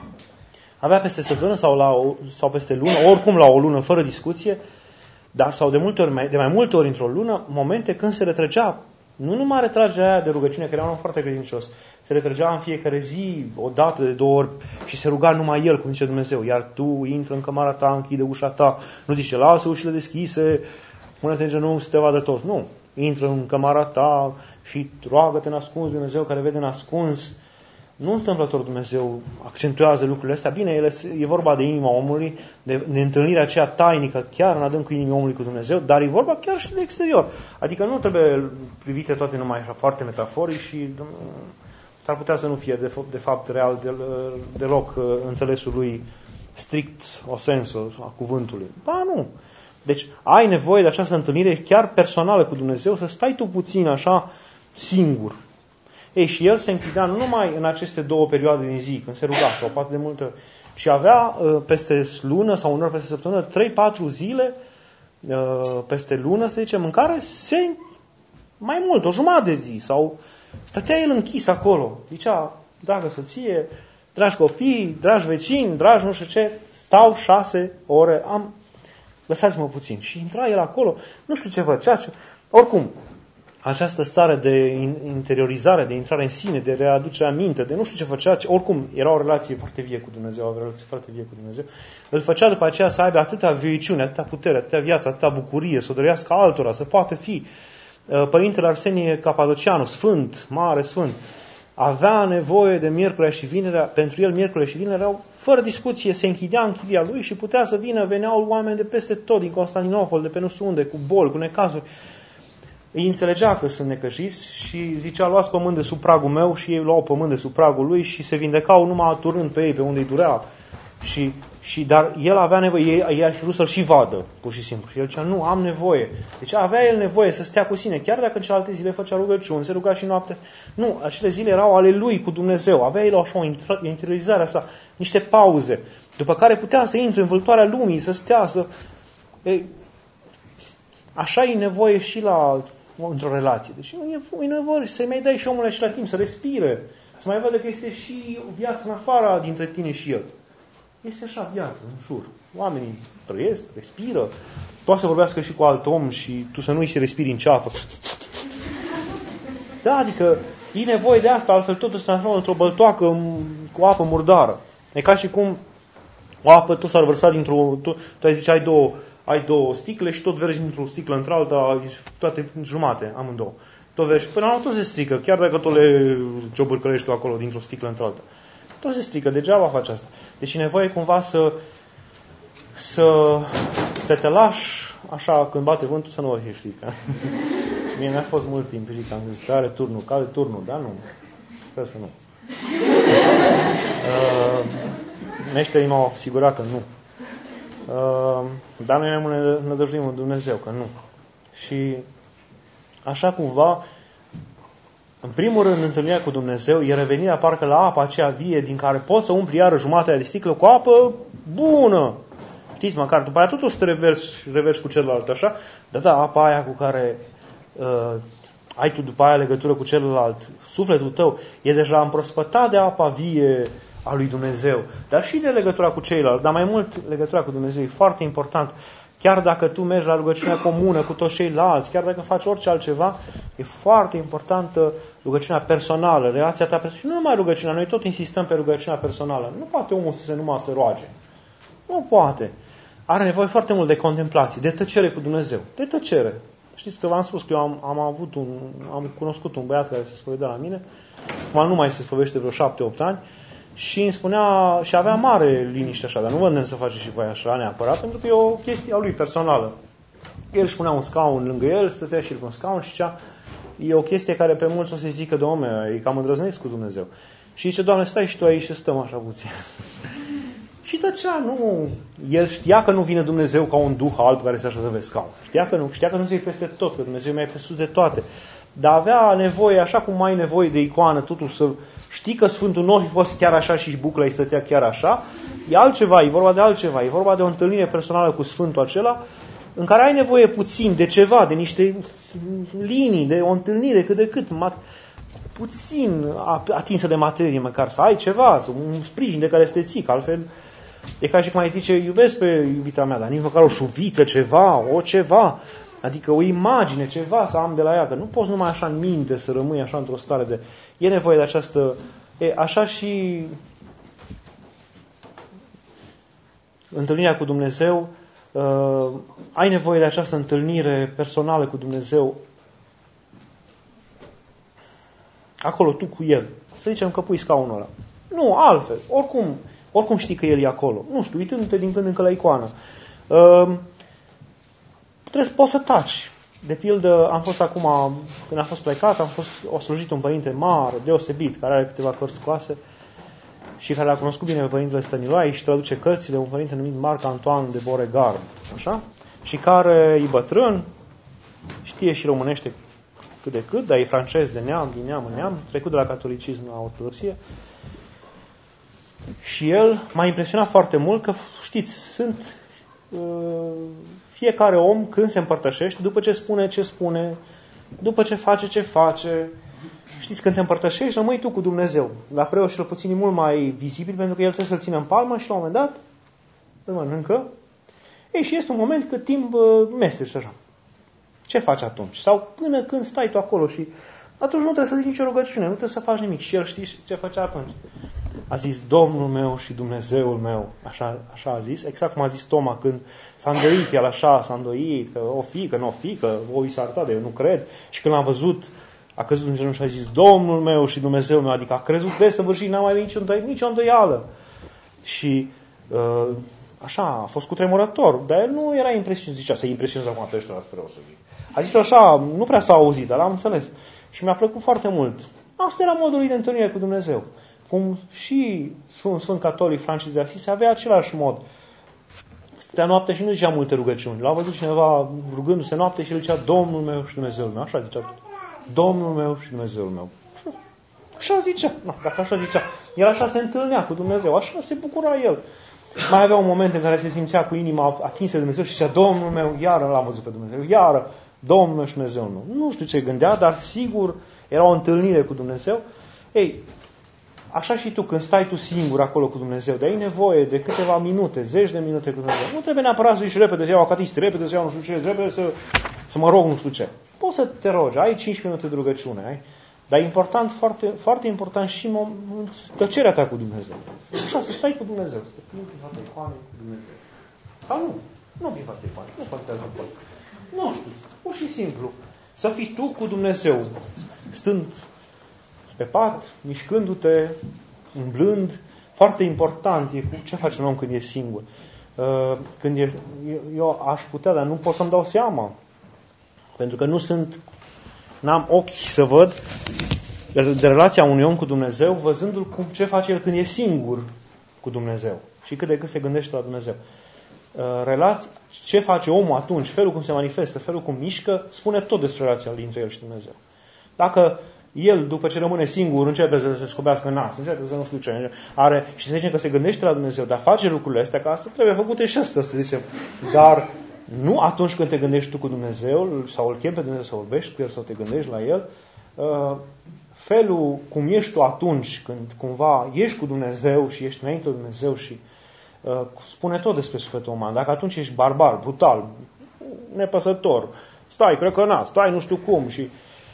Avea peste săptămână sau, la o, sau peste lună, oricum la o lună, fără discuție, dar sau de, multe ori, de mai multe ori într-o lună, momente când se retrăgea, nu numai retragerea aia de rugăciune, că era un foarte credincios, se retrăgea în fiecare zi, o dată, de două ori, și se ruga numai el, cum zice Dumnezeu, iar tu intră în cămara ta, închide ușa ta, nu zice, lasă ușile deschise, pune-te în genunchi să te vadă toți, nu, intră în cămara ta și roagă-te în ascuns, Dumnezeu care vede în ascuns. Nu întâmplător Dumnezeu accentuează lucrurile astea. Bine, ele, e vorba de inima omului, de, de întâlnirea aceea tainică, chiar în adâncul inimii omului cu Dumnezeu, dar e vorba chiar și de exterior. Adică nu trebuie privite toate numai așa foarte metaforic și s-ar putea să nu fie de, de fapt real de, deloc înțelesul lui strict o sensă a cuvântului. Ba nu. Deci ai nevoie de această întâlnire chiar personală cu Dumnezeu, să stai tu puțin așa singur. Ei, și el se închidea nu numai în aceste două perioade din zi, când se ruga, sau poate de multe ori, ci avea peste lună sau uneori peste săptămână, trei patru zile peste lună, să zicem, în care se, mai mult, o jumătate de zi, sau stătea el închis acolo. Zicea, dragă soție, dragi copii, dragi vecini, dragi nu știu ce, stau șase ore, am, lăsați-mă puțin. Și intra el acolo, nu știu ce făcea, ce... oricum, această stare de interiorizare, de intrare în sine, de readucere aminte, de nu știu ce făcea, oricum era o relație foarte vie cu Dumnezeu, o relație foarte vie cu Dumnezeu, îl făcea după aceea să aibă atâta vioiciune, atâta putere, atâta viață, atâta bucurie, să o dăruiască altora, să poată fi. Părintele Arsenie Capadocianu, sfânt, mare sfânt, avea nevoie de miercurea și vinerea, pentru el miercurea și vinerea erau, fără discuție, se închidea în cutia lui și putea să vină, veneau oameni de peste tot, din Constantinopol, de pe nu știu unde, cu boli, cu necazuri. Îi înțelegea că sunt necăjiți și zicea, luați pământ de sub pragul meu, și ei luau pământ de sub pragul lui și se vindecau numai aturând pe ei, pe unde îi durea. Și, și, dar el avea nevoie, ei, ei ar fi vrut să-l și vadă, pur și simplu. Și el zicea, nu, am nevoie. Deci avea el nevoie să stea cu sine, chiar dacă în celelalte zile făcea rugăciuni, se ruga și noapte. Nu, acele zile erau ale lui cu Dumnezeu. Avea el așa o interiorizare asta, niște pauze, după care putea să intre în vâltoarea lumii, să stea, să... Ei, așa e nevoie și la... într-o relație. Deci e nevoie să-i mai dai și omul și la timp, să respire, să mai vadă că este și o viață în afara dintre tine și el. Este așa viață, în jur. Oamenii trăiesc, respiră, poate să vorbească și cu alt om și tu să nu-i se respiri în ceafă. Da, adică e nevoie de asta, altfel totul se transformă într-o băltoacă cu apă murdară. E ca și cum o apă tu s-ar vărsa dintr-o... Tu, tu ai zice, ai două ai două sticle și tot vergi dintr-o sticlă într-alta, toate jumate, amândouă. Tot vergi. Până la urmă tot se strică, chiar dacă tot le ciobârcălești tu acolo dintr-o sticlă într-alta. Tot se strică, degeaba faci asta. Deci e nevoie cumva să, să, să te lași, așa, când bate vântul, să nu o știi. Mie mi-a fost mult timp, zic, am zis, are turnul, care turnul, dar nu. Sper să nu. Uh, meșterii m-au asigurat că nu. Uh, dar noi ne nădăjduim în Dumnezeu, că nu. Și așa cumva, în primul rând, întâlnirea cu Dumnezeu e revenirea parcă la apa aceea vie din care poți să umpli iară jumatea de sticlă cu apă bună. Știți, măcar după aia totul să te reversi, reversi cu celălalt, așa? Dar da, apa aia cu care uh, ai tu după aia legătură cu celălalt, sufletul tău e deja împrospătat de apa vie a lui Dumnezeu, dar și de legătura cu ceilalți, dar mai mult legătura cu Dumnezeu e foarte important. Chiar dacă tu mergi la rugăciunea comună cu toți ceilalți, chiar dacă faci orice altceva, e foarte importantă rugăciunea personală, relația ta personală. Și nu numai rugăciunea, noi tot insistăm pe rugăciunea personală. Nu poate omul să se numai să roage. Nu poate. Are nevoie foarte mult de contemplație, de tăcere cu Dumnezeu. De tăcere. Știți că v-am spus că eu am, am avut un, am cunoscut un băiat care se spovedea la mine, acum nu mai se spovește vreo șapte opt ani, și îmi spunea, și avea mare liniște așa, dar nu vă îndemn să faceți și voi așa neapărat, pentru că e o chestie a lui personală. El își punea un scaun lângă el, stătea și el pe un scaun și zicea, e o chestie care pe mulți o să zică, Doamne, e cam îndrăznesc cu Dumnezeu. Și zice, Doamne, stai și tu aici și stăm așa puțin. Și tăcea, nu, el știa că nu vine Dumnezeu ca un duh alb care se așează pe scaun. Știa că nu, știa că Dumnezeu e peste tot, că Dumnezeu e mai pe sus de toate. Dar avea nevoie, așa cum ai nevoie de icoană, totul să știi că Sfântul nu a fost chiar așa și bucla îi stătea chiar așa, e altceva, e vorba de altceva, e vorba de o întâlnire personală cu Sfântul acela, în care ai nevoie puțin de ceva, de niște linii, de o întâlnire cât de cât, puțin atinsă de materie, măcar să ai ceva, să un sprijin de care să te ții, că altfel e ca și cum ai zice, iubesc pe iubita mea, dar nici măcar o șuviță, ceva, o ceva, adică o imagine, ceva să am de la ea, că nu poți numai așa în minte să rămâi așa într-o stare de... E nevoie de această... E, așa și întâlnirea cu Dumnezeu, uh, ai nevoie de această întâlnire personală cu Dumnezeu, acolo tu cu El. Să zicem că pui scaunul ăla. Nu, altfel. Oricum, oricum știi că El e acolo. Nu știu, uitându-te din când în când la icoană. Uh, trebuie, poți să taci. De pildă, am fost acum, când am fost plecat, am fost o slujit un părinte mare, deosebit, care are câteva cărți scoase și care l-a cunoscut bine pe Părintele Stăniloae și traduce cărțile, un părinte numit Marc Antoine de Beauregard, așa? Și care e bătrân, știe și românește cât de cât, dar e francez de neam, din neam în neam, trecut de la catolicism la ortodoxie. Și el m-a impresionat foarte mult că, știți, sunt uh, fiecare om când se împărtășește, după ce spune ce spune, după ce face ce face. Știți, când te împărtășești, rămâi tu cu Dumnezeu. La preot cel puțin e mult mai vizibil, pentru că el trebuie să-l țină în palmă și la un moment dat îl mănâncă. Ei, și este un moment cât timp uh, mesteci așa. Ce faci atunci? Sau până când stai tu acolo și atunci nu trebuie să zici nicio rugăciune, nu trebuie să faci nimic. Și el știi ce făcea atunci? A zis, Domnul meu și Dumnezeul meu. Așa, așa a zis, exact cum a zis Toma când s-a îndoit, el așa s-a îndoit, că o fi, că nu o fi, că o i s-a arătat, de eu nu cred. Și când l-a văzut, a căzut în genunchi și a zis, Domnul meu și Dumnezeul meu, adică a crezut desăvârșit, n-a mai avut nicio, nicio îndoială. Și uh, așa, a fost cutremurător, dar el nu era impresionat, zicea, să-i impresionez acum pe ăștia la spre o să zic. A zis așa, nu prea s-a auzit, dar l-am înțeles. Și mi-a plăcut foarte mult. Asta era modul lui de întâlnire cu Dumnezeu. Cum și Sfânt, Sfânt Catolic Francis de Assis avea același mod. Stătea noapte și nu zicea multe rugăciuni. L-a văzut cineva rugându-se noapte și el zicea, Domnul meu și Dumnezeul meu. Așa zicea. Domnul meu și Dumnezeul meu. Așa zicea. No, dacă așa zicea. El așa se întâlnea cu Dumnezeu. Așa se bucura el. Mai avea un moment în care se simțea cu inima atinsă de Dumnezeu și zicea, Domnul meu, iară l-am văzut pe Dumnezeu. Iară, Domnul meu și Dumnezeul meu. Nu știu ce gândea, dar sigur era o întâlnire cu Dumnezeu. Ei, așa și tu, când stai tu singur acolo cu Dumnezeu, dar ai nevoie de câteva minute, zeci de minute cu Dumnezeu. Nu trebuie neapărat să zici repede, să iau acatist, repede să iau nu știu ce, repede să, să mă rog nu știu ce. Poți să te rogi, ai cinci minute de rugăciune, ai? Dar e important, foarte, foarte important și tăcerea ta cu Dumnezeu. Așa, să stai cu Dumnezeu, să fii în fața icoanei cu Dumnezeu. Dar nu, nu în fața icoanei, nu contează poate. Nu știu, pur și simplu, să fii tu cu Dumnezeu, stând pe pat, mișcându-te, umblând. Foarte important e cu ce face un om când e singur. Când e, eu aș putea, dar nu pot să-mi dau seama. Pentru că nu sunt, n-am ochi să văd de relația unui om cu Dumnezeu, văzându-l cum ce face el când e singur cu Dumnezeu. Și cât de cât se gândește la Dumnezeu. Relația, ce face omul atunci, felul cum se manifestă, felul cum mișcă, spune tot despre relația dintre el și Dumnezeu. Dacă el, după ce rămâne singur, începe să se scobească nas, începe să nu știu ce, are, și să zicem că se gândește la Dumnezeu, dar face lucrurile astea, că asta trebuie făcute și asta, să zicem. Dar nu atunci când te gândești tu cu Dumnezeu, sau îl chemi pe Dumnezeu să vorbești cu El, sau te gândești la El, felul cum ești tu atunci, când cumva ești cu Dumnezeu și ești înainte de Dumnezeu și spune tot despre sufletul uman. Dacă atunci ești barbar, brutal, nepăsător, stai crăcănat, stai nu știu cum și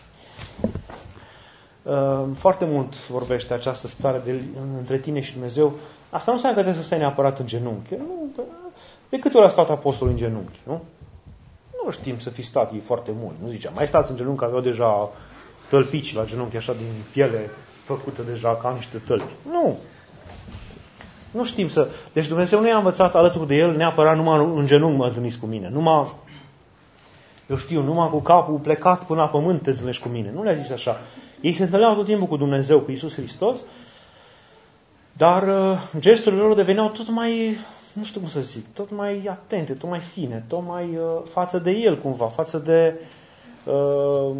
Uh, foarte mult vorbește această stare de, între tine și Dumnezeu. Asta nu înseamnă că trebuie să stai neapărat în genunchi. Nu, de câte ori a stat apostolul în genunchi? Nu? Nu știm să fi stat ei foarte mult. Nu zicea, mai stați în genunchi, aveau deja tălpici la genunchi, așa din piele făcută deja ca niște tălpi. Nu. Nu știm să... Deci Dumnezeu nu i-a învățat alături de El neapărat numai în genunchi mă întâlniți cu mine. Numai, eu știu, numai cu capul plecat până la pământ te întâlnești cu mine. Nu le-a zis așa. Ei se întâlneau tot timpul cu Dumnezeu, cu Iisus Hristos, dar uh, gesturile lor deveneau tot mai, nu știu cum să zic, tot mai atente, tot mai fine, tot mai uh, față de El cumva, față de... Uh,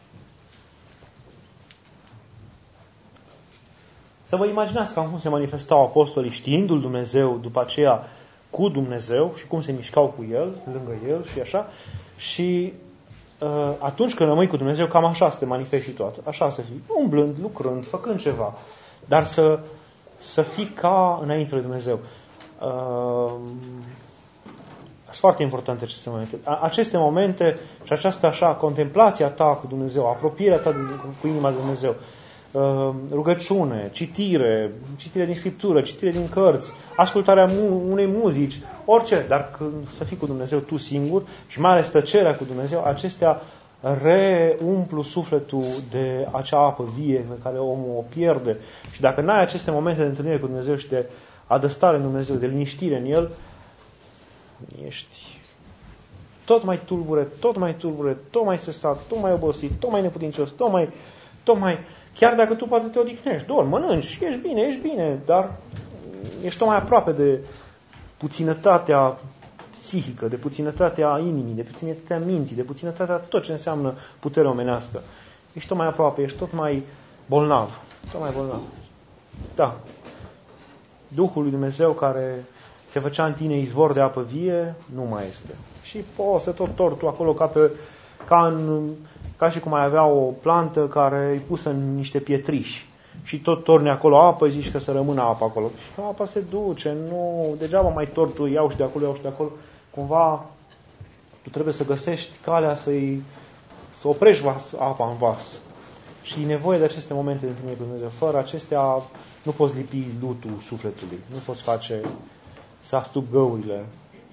să vă imaginați cam cum se manifestau apostolii știindu-L Dumnezeu, după aceea cu Dumnezeu și cum se mișcau cu El, lângă El și așa. Și atunci când rămâi cu Dumnezeu, cam așa să te manifesti și toată. Așa să fii, umblând, lucrând, făcând ceva. Dar să, să fii ca înainte de Dumnezeu. Uh, sunt foarte importante aceste momente. Aceste momente și această așa contemplația ta cu Dumnezeu, apropierea ta cu inima de Dumnezeu, uh, rugăciune, citire, citire din Scriptură, citire din cărți, ascultarea mu- unei muzici, orice, dar când să fii cu Dumnezeu tu singur și mai ales tăcerea cu Dumnezeu, acestea reumplu sufletul de acea apă vie pe care omul o pierde. Și dacă n-ai aceste momente de întâlnire cu Dumnezeu și de adăstare în Dumnezeu, de liniștire în El, ești tot mai tulbure, tot mai tulbure, tot mai stresat, tot mai obosit, tot mai neputincios, tot mai, tot mai... Chiar dacă tu poate te odihnești, dormi, mănânci, ești bine, ești bine, dar ești tot mai aproape de puținătatea psihică, de puținătatea inimii, de puținătatea minții, de puținătatea tot ce înseamnă putere omenească. Ești tot mai aproape, ești tot mai bolnav, tot mai bolnav. Da. Duhul lui Dumnezeu care se făcea în tine izvor de apă vie, nu mai este. Și poți să tot torni tu acolo ca, pe, ca, în, ca și cum ai avea o plantă care e pusă în niște pietriși. Și tot torni acolo apă, zici că să rămână apă acolo. Și apa se duce, nu, degeaba mai torni tu, iau și de acolo, iau și de acolo. Cumva tu trebuie să găsești calea să-i, să oprești vas, apa în vas. Și e nevoie de aceste momente de întâlnire cu Dumnezeu. Fără acestea nu poți lipi lutul sufletului. Nu poți face să astup găurile.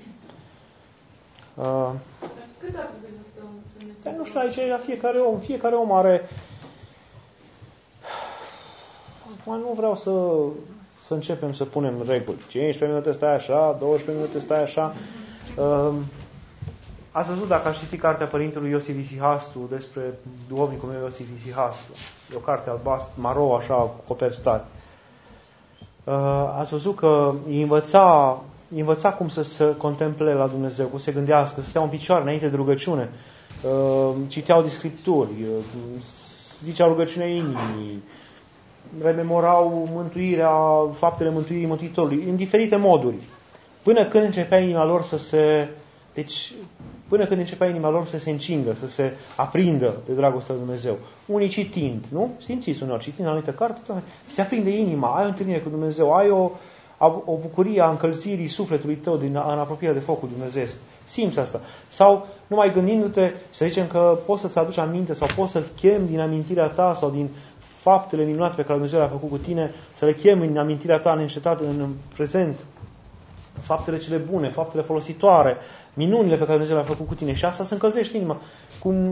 Uh, Cât ar trebui să stăm să ne nu știu, aici la fiecare om. Fiecare om are... Acum nu vreau să, să începem să punem reguli. cincisprezece minute stai așa, douăsprezece minute stai așa. Uh, ați văzut, dacă aș citi cartea părintelui Iosif Isihastu despre duhovnicul meu Iosif Isihastu. E o carte albastră, maro, așa, cu coperți tari. Uh, ați văzut că îi învăța, îi învăța cum să se contemple la Dumnezeu, cum să se gândească, să stea în picioare înainte de rugăciune. Uh, citeau din Scripturi, uh, ziceau rugăciunea inimii, rememorau mântuirea, faptele mântuirii Mântuitorului, în diferite moduri. Până când începea inima lor să se... Deci, până când începea inima lor să se încingă, să se aprindă de dragostea lui Dumnezeu. Unii citind, nu? Simțiți uneori, citind anumite carte, se aprinde inima, ai o întâlnire cu Dumnezeu, ai o, o bucurie a încălzirii sufletului tău din, în apropierea de focul Dumnezeu. Simți asta. Sau, numai gândindu-te, să zicem că poți să-ți aduci aminte sau poți să-l chemi din amintirea ta sau din faptele minunate pe care Dumnezeu le-a făcut cu tine, să le chemi în amintirea ta neîncetat în prezent. Faptele cele bune, faptele folositoare, minunile pe care Dumnezeu le-a făcut cu tine. Și asta se încălzește inima. Cum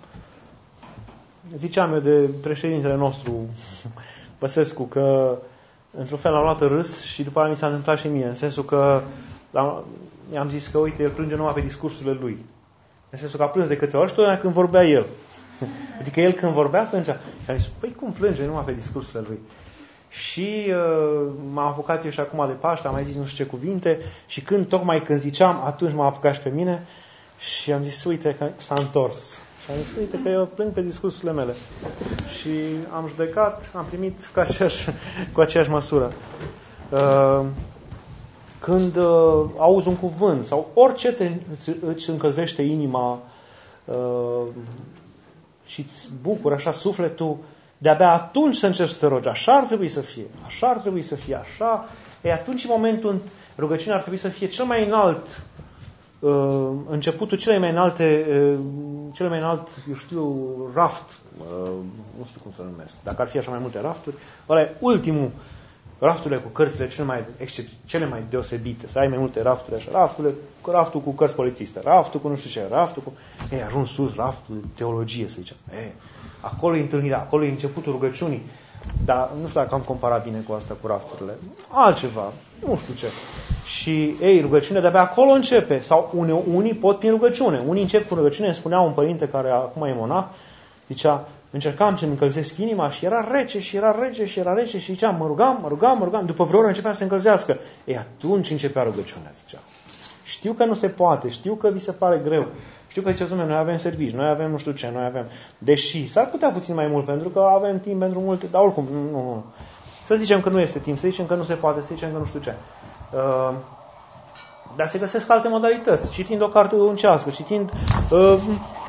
ziceam eu de președintele nostru, Băsescu, că într-un fel l-am luat în râs și după aceea mi s-a întâmplat și mie. În sensul că i-am zis că, uite, el plânge numai pe discursurile lui. În sensul că a plâns de câte ori și totdeauna când vorbea el. Adică el când vorbea, plângea. Și am zis, păi cum plânge numai pe discursurile lui? Și uh, m-am apucat eu și acum de Paște, am mai zis nu știu ce cuvinte și când, tocmai când ziceam, atunci m-a apucat și pe mine și am zis, uite că s-a întors. Și am zis, uite că eu plâng pe discursurile mele. Și am judecat, am primit cu aceeași, cu aceeași măsură. Uh, când uh, auzi un cuvânt sau orice te, îți încălzește inima uh, și îți bucură așa sufletul, de-abia atunci să începi să te rogi. Așa ar trebui să fie. Așa ar trebui să fie. Așa. E atunci, în momentul în rugăciunea ar trebui să fie cel mai înalt, uh, începutul cele mai înalte, uh, cel mai înalt, eu știu, raft, uh, nu știu cum să numesc, dacă ar fi așa mai multe rafturi, ăla e ultimul, rafturile cu cărțile cele mai, cele mai deosebite, să ai mai multe rafturi așa, rafturile, raftul cu cărți polițiste, raftul cu nu știu ce, raftul cu... Ei, ajuns sus, raftul de teologie, să zicem. Ei, acolo e întâlnirea, acolo e începutul rugăciunii. Dar nu știu dacă am comparat bine cu asta, cu rafturile. Altceva, nu știu ce. Și, ei, rugăciunea de-abia acolo începe. Sau unii, unii pot prin rugăciune. Unii încep cu rugăciune. Îmi spunea un părinte care acum e monah, zicea, încercam să-mi încălzesc inima și era rece și era rece și era rece și zicea, mă rugam, mă rugam, mă rugam. După vreo oră începea să se încălzească. Ei, atunci începea rugăciunea, zicea. Știu că nu se poate, știu că vi se pare greu. Știu că ziceți, noi avem servici, noi avem nu știu ce, noi avem... Deși s-ar putea puțin mai mult, pentru că avem timp pentru multe, dar oricum, nu, nu, nu. Să zicem că nu este timp, să zicem că nu se poate, să zicem că nu știu ce. Uh, dar se găsesc alte modalități, citind o carte duncească, citind uh,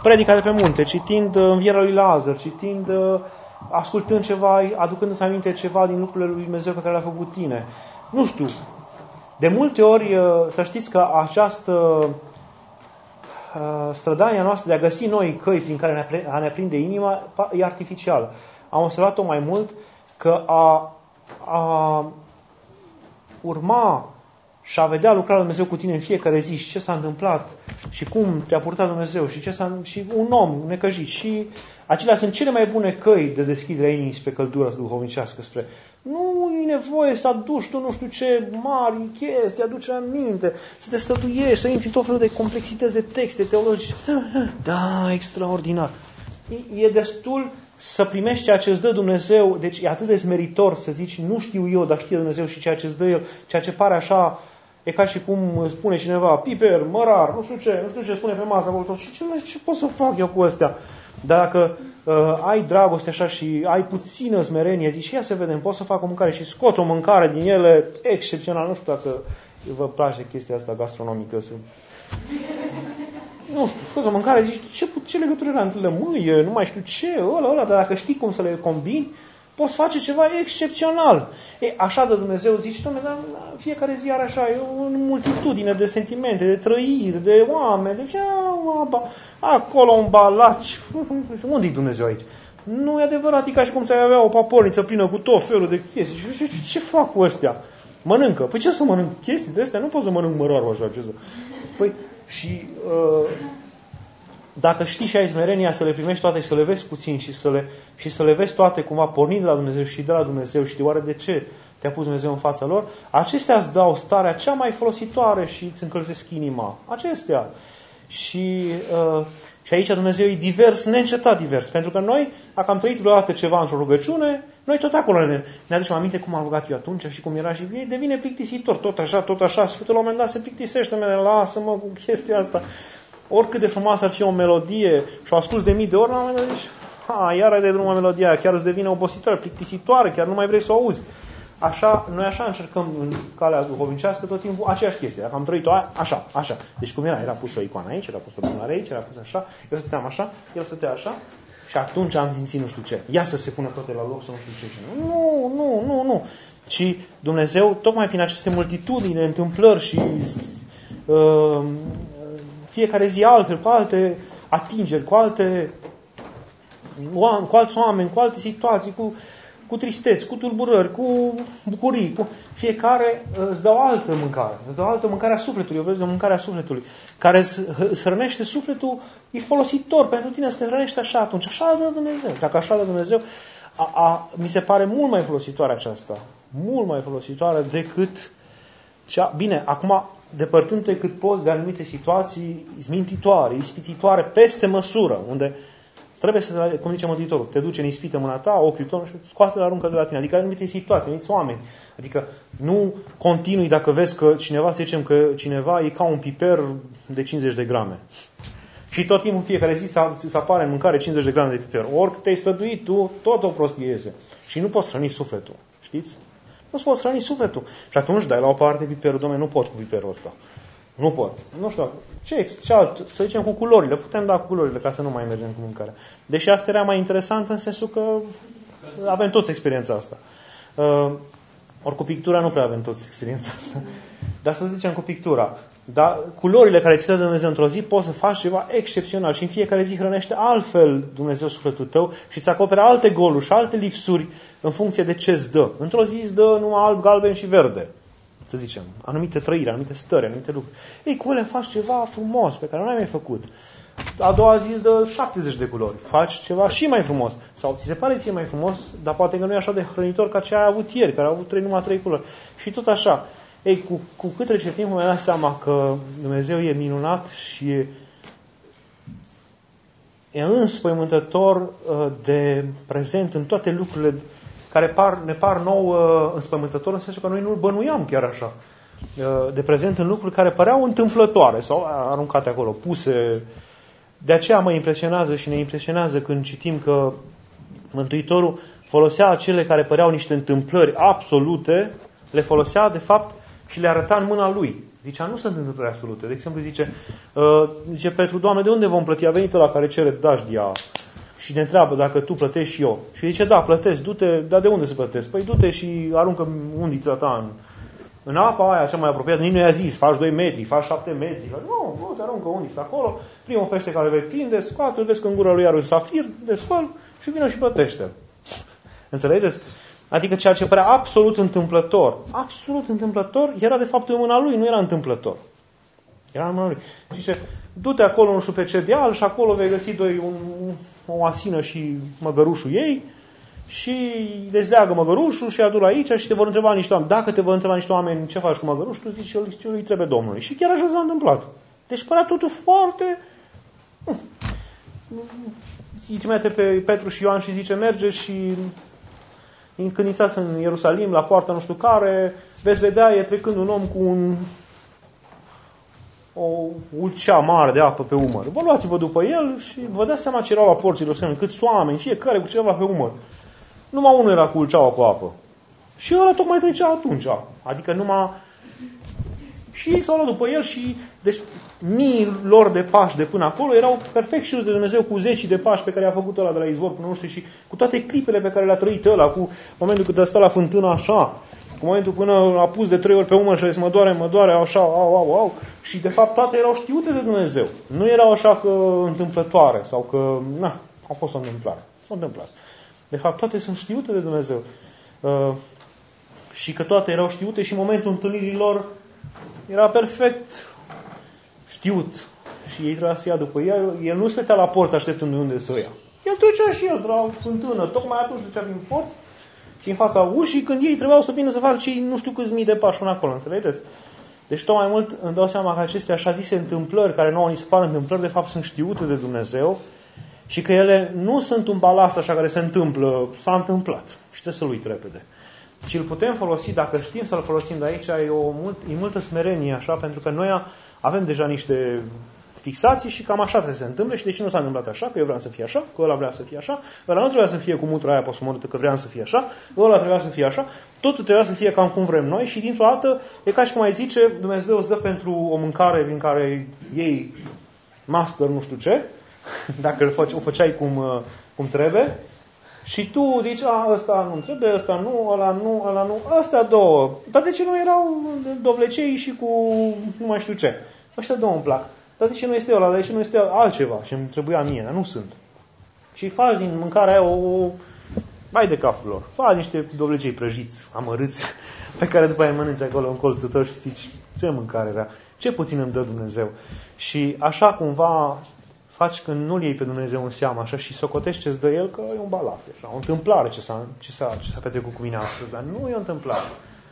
predica de pe munte, citind învierea lui Lazar, citind, ascultând ceva, aducându-ți aminte ceva din lucrurile lui Dumnezeu pe care le-a făcut tine. Nu știu, de multe ori să știți că această strădania noastră de a găsi noi căi prin care a ne aprinde inima e artificială. Am observat-o mai mult că a, a urma și a vedea lucrarea lui Dumnezeu cu tine în fiecare zi și ce s-a întâmplat și cum te-a purtat Dumnezeu și, ce s-a, și un om necăjit. Și acelea sunt cele mai bune căi de deschidere a inimii spre căldură duhovnicească. Spre... Nu e nevoie să aduci tu nu știu ce mari chestii, aduci aminte, să te stătuiești, să intri în tot felul de complexități de texte teologice. Da, extraordinar. E, e destul să primești ceea ce îți dă Dumnezeu, deci e atât de smeritor să zici, nu știu eu, dar știe Dumnezeu și ceea ce îți dă El, ceea ce pare așa, e ca și cum spune cineva, piper, mărar, nu știu ce, nu știu ce spune pe masă, acolo, și ce, ce pot să fac eu cu astea? Dar dacă uh, ai dragoste așa și ai puțină smerenie, zici, ia să vedem, pot să fac o mâncare și scoți o mâncare din ele excepțional, nu știu dacă vă place chestia asta gastronomică, să... Nu știu, scoți o mâncare, zici, ce, ce legătură era între lămâie, nu mai știu ce, ăla, ăla, dar dacă știi cum să le combini, poți face ceva excepțional. E, așa de Dumnezeu, zici, Doamne, dar fiecare zi are așa, e o multitudine de sentimente, de trăiri, de oameni, de ce, acolo un balast, unde-i Dumnezeu aici? Nu e adevărat, e ca și cum să avea o paporniță plină cu tot felul de chestii. Și ce, ce fac cu astea? Mănâncă. Păi ce să mănânc chestii de astea? Nu pot să mănânc mărarul așa. Ce să... Păi, și uh, dacă știi și ai smerenia să le primești toate și să le vezi puțin și să le, și să le vezi toate cumva pornind de la Dumnezeu și de la Dumnezeu, știi oare de ce te-a pus Dumnezeu în fața lor, acestea îți dau starea cea mai folositoare și îți încălzesc inima. Acestea. Și, uh, și aici Dumnezeu e divers, neîncetat divers. Pentru că noi, dacă am trăit vreodată ceva într-o rugăciune, noi tot acolo ne, ne aducem aminte cum am rugat eu atunci și cum era și ei, devine plictisitor. Tot așa, tot așa, Sfântul la un moment dat se plictisește, mene, lasă-mă cu chestia asta. Oricât de frumoasă ar fi o melodie și o asculți de mii de ori, la un moment dat zici, ha, iar ai de drum la melodia aia, chiar îți devine obositoare, plictisitoare, chiar nu mai vrei să o auzi. Așa, noi așa încercăm în calea duhovnicească tot timpul aceeași chestie. Dacă am trăit-o așa, așa. Deci cum era? Era pusă o icoană aici, era pusă o lumânare aici, era pusă așa, eu stăteam așa, el stătea așa și atunci am simțit nu știu ce. Ia să se pună toate la loc să nu știu ce. Nu, nu, nu, nu. Și Dumnezeu, tocmai prin aceste multitudini de întâmplări și uh, fiecare zi altfel, cu alte atingeri, cu alte cu alți oameni, cu alte situații, cu cu tristeți, cu tulburări, cu bucurii, cu... fiecare îți dă o altă mâncare, îți dă o altă mâncare a sufletului, o vezi de o mâncare a sufletului, care îți hrănește sufletul, e folositor pentru tine să te hrănești așa atunci, așa de Dumnezeu. Dacă așa de Dumnezeu, a, a, mi se pare mult mai folositoare aceasta, mult mai folositoare decât cea... Bine, acum, depărtându-te cât poți de anumite situații izmintitoare, ispititoare, peste măsură, unde trebuie să, cum zice Mântuitorul, te duce în ispită mâna ta, ochiul tău și scoate-l, aruncă de la tine. Adică anumite situații, anumiți oameni. Adică nu continui dacă vezi că cineva, să zicem că cineva e ca un piper de cincizeci de grame. Și tot timpul, fiecare zi, să apare în mâncare cincizeci de grame de piper. Orică te-ai stăduit tu, tot o prostie iese. Și nu poți hrăni sufletul. Știți? Nu poți hrăni sufletul. Și atunci dai la o parte piperul, dom'le, nu pot cu piperul ăsta. Nu pot. Nu știu. Ce, ce alt, să zicem cu culorile. Putem da cu culorile ca să nu mai mergem cu mâncarea. Deși asta era mai interesant în sensul că avem toți experiența asta. Uh, ori cu pictura nu prea avem toți experiența asta. Dar să zicem cu pictura. Dar culorile care ți le dă Dumnezeu într-o zi poți să faci ceva excepțional. Și în fiecare zi hrănește altfel Dumnezeu sufletul tău și îți acoperă alte goluri și alte lipsuri în funcție de ce îți dă. Într-o zi îți dă numai alb, galben și verde. Să zicem, anumite trăiri, anumite stări, anumite lucruri. Ei, cu ele faci ceva frumos pe care nu ai mai făcut. A doua zi îți dă șaptezeci de culori. Faci ceva și mai frumos. Sau ți se pare ție mai frumos, dar poate că nu e așa de hrănitor ca ce ai avut ieri, care a avut trei, numai trei culori. Și tot așa. Ei, cu, cu cât trece timpul, mi-am dat seama că Dumnezeu e minunat și e, e înspăimântător de prezent în toate lucrurile care par, ne par nou uh, înspăimântător, în sensul că noi nu-L bănuiam chiar așa. Uh, de prezent în lucruri care păreau întâmplătoare sau aruncate acolo, puse. De aceea mă impresionează și ne impresionează când citim că Mântuitorul folosea acele care păreau niște întâmplări absolute, le folosea de fapt și le arăta în mâna Lui. Zicea, nu sunt întâmplări absolute. De exemplu, zice, uh, zice Petru, Doamne, de unde vom plăti? A venit ăla care cere dajdia și ne întreabă dacă tu plătești și eu. Și zice, da, plătesc, du-te, dar de unde să plătesc? Păi du-te și aruncă undița ta în, în apa aia așa mai apropiată. Nici nu i-a zis, faci doi metri, faci șapte metri. Nu, nu, te aruncă undița acolo, primul pește care vei prinde, scoate-l, vezi că în gura lui are un safir, desfăl și vină și plătește-l. Înțelegeți? Adică ceea ce părea absolut întâmplător, absolut întâmplător, era de fapt în mâna lui, nu era întâmplător. Era în mâna lui. Zice, du-te acolo, nu știu pe ce deal, și acolo vei găsi doi, un, o asină și măgărușul ei și dezleagă măgărușul și adu-l aici și te vor întreba niște oameni. Dacă te vor întreba niște oameni ce faci cu măgărușul, tu zici, eu îi trebuie Domnului. Și chiar așa s-a întâmplat. Deci părea totul foarte... Îi trimite pe Petru și Ioan și zice, merge și... Când intrați în Ierusalim, la poarta nu știu care, veți vedea, e trecând un om cu un, o ulcea mare de apă pe umăr. Vă luați-vă după el și vă dați seama ce erau la porții Ierusalim, câți oameni, fiecare cu ceva pe umăr. Numai unul era cu ulceaua cu apă. Și ăla tocmai trecea atunci. Adică numai... Și ei s-au luat după el și... Deci mii lor de pași de până acolo erau perfect știuți de Dumnezeu cu zecii de pași pe care i-a făcut ăla de la izvor până nu știu și cu toate clipele pe care le-a trăit ăla, cu momentul când a stat la fântână așa, cu momentul până a pus de trei ori pe umăr și a zis mă doare, mă doare, așa, au, au, au. Și de fapt toate erau știute de Dumnezeu. Nu erau așa că întâmplătoare sau că, na, a fost o întâmplare. S-a întâmplat. De fapt toate sunt știute de Dumnezeu. Uh, și că toate erau știute și în momentul întâlnirii lor era perfect știut. Și ei trebuia să ia după el. El nu stătea la portă așteptând unde să ia. El trecea și el de la fântână. Tocmai atunci trecea din port și în fața ușii, când ei trebuiau să vină să facă cei nu știu câți mii de pași până acolo. Înțelegeți? Deci tot mai mult îmi dau seama că aceste așa zise întâmplări, care nouă ni se par întâmplări, de fapt sunt știute de Dumnezeu și că ele nu sunt un balast așa care se întâmplă, s-a întâmplat și trebuie să-l uit repede. Și îl putem folosi, dacă știm să-l folosim de aici, e, o mult, e multă smerenie așa, pentru că noi avem deja niște fixații și cam așa trebuie să se întâmple și de ce nu s-a întâmplat așa, că eu vreau să fie așa, că ăla vrea să fie așa, ăla nu trebuia să fie cu mutra aia posomorâtă că vreau să fie așa, ăla trebuia să fie așa, totul trebuia să fie cam cum vrem noi și dintr-o dată e ca și cum ai zice, Dumnezeu îți dă pentru o mâncare din care iei master nu știu ce, dacă o făceai cum, cum trebuie, și tu zici, a, ăsta nu trebuie, ăsta nu, ăla nu, ăla nu, ăstea două. Dar de ce nu erau dovlecei și cu nu mai știu ce? Ăștia două îmi plac. Dar de ce nu este ăla, de ce nu este altceva? Și îmi trebuia mie, dar nu sunt. Și faci din mâncarea aia o, o mai de capul lor. Faci niște dovlecei prăjiți, amărâți, pe care după aia mănânci acolo în colțul tău și zici, ce mâncare era, ce puțin îmi dă Dumnezeu. Și așa cumva faci când nu-L iei pe Dumnezeu în seamă așa și socotești ce-ți dă El, că e un balast, așa, o întâmplare ce s-a, ce, s-a, ce s-a petrecut cu mine astăzi, dar nu e o întâmplare.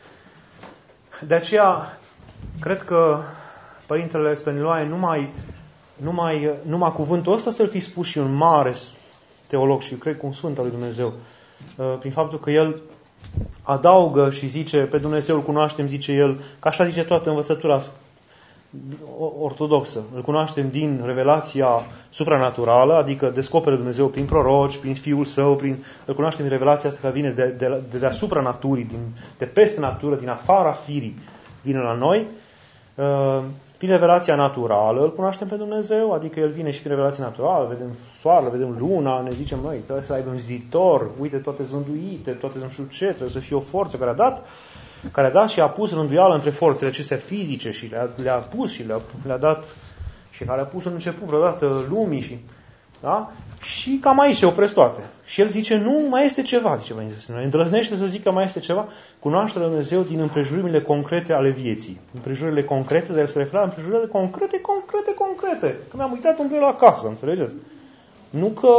De aceea, cred că Părintele Stăniloae, numai, numai, numai cuvântul ăsta să-l fi spus și un mare teolog și cred că un sfânt al lui Dumnezeu, prin faptul că el adaugă și zice, pe Dumnezeu îl cunoaștem, zice el, că așa zice toată învățătura ortodoxă. Îl cunoaștem din revelația supranaturală, adică descoperă Dumnezeu prin proroci, prin Fiul Său, prin... îl cunoaștem din revelația asta care vine de, de, de deasupra naturii, din, de peste natură, din afara firii, vine la noi. Prin revelația naturală îl cunoaștem pe Dumnezeu, adică El vine și prin revelația naturală, vedem soarele, vedem luna, ne zicem noi, trebuie să aibă un ziditor, uite toate zânduite, toate nu știu ce, trebuie să fie o forță care a dat care a dat și a pus rânduială între forțele acestea fizice și le-a, le-a pus și le-a, le-a dat și care a pus în început vreodată lumii și, da? Și cam aici se opresc toate. Și el zice, nu, mai este ceva, zice Părintele. Îndrăznește să zică mai este ceva, cunoașterea lui Dumnezeu din împrejurimile concrete ale vieții. Împrejurile concrete, dar el se referă la împrejurile concrete, concrete, concrete. Că mi-am uitat un la acasă, înțelegeți? Nu că...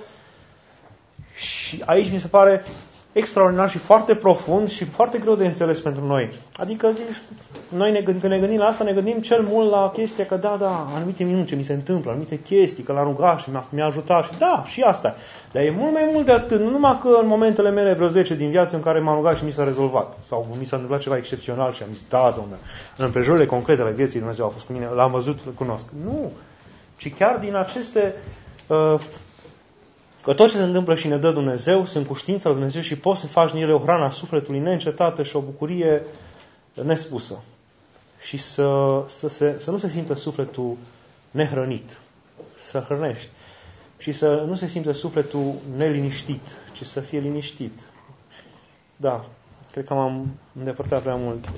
Și aici mi se pare extraordinar și foarte profund și foarte greu de înțeles pentru noi. Adică noi ne, când ne gândim la asta, ne gândim cel mult la chestia că da, da, anumite minuni ce mi se întâmplă, anumite chestii, că l-a rugat și mi-a, mi-a ajutat și da, și asta. Dar e mult mai mult de atât, nu numai că în momentele mele vreo zece din viață în care m-am rugat și mi s-a rezolvat sau mi s-a întâmplat ceva excepțional și am zis, da, Domnule, în împrejurile concrete ale vieții Dumnezeu a fost cu mine, l-am văzut, îl cunosc. Nu, ci chiar din aceste... Uh, Că tot ce se întâmplă și ne dă Dumnezeu, sunt cu știința lui Dumnezeu și poți să faci din ele o hrană a sufletului neîncetată și o bucurie nespusă. și să, să, se, să nu se simtă sufletul nehrănit, să hrănești. Și să nu se simtă sufletul neliniștit, ci să fie liniștit. Da, cred că m-am îndepărtat prea mult.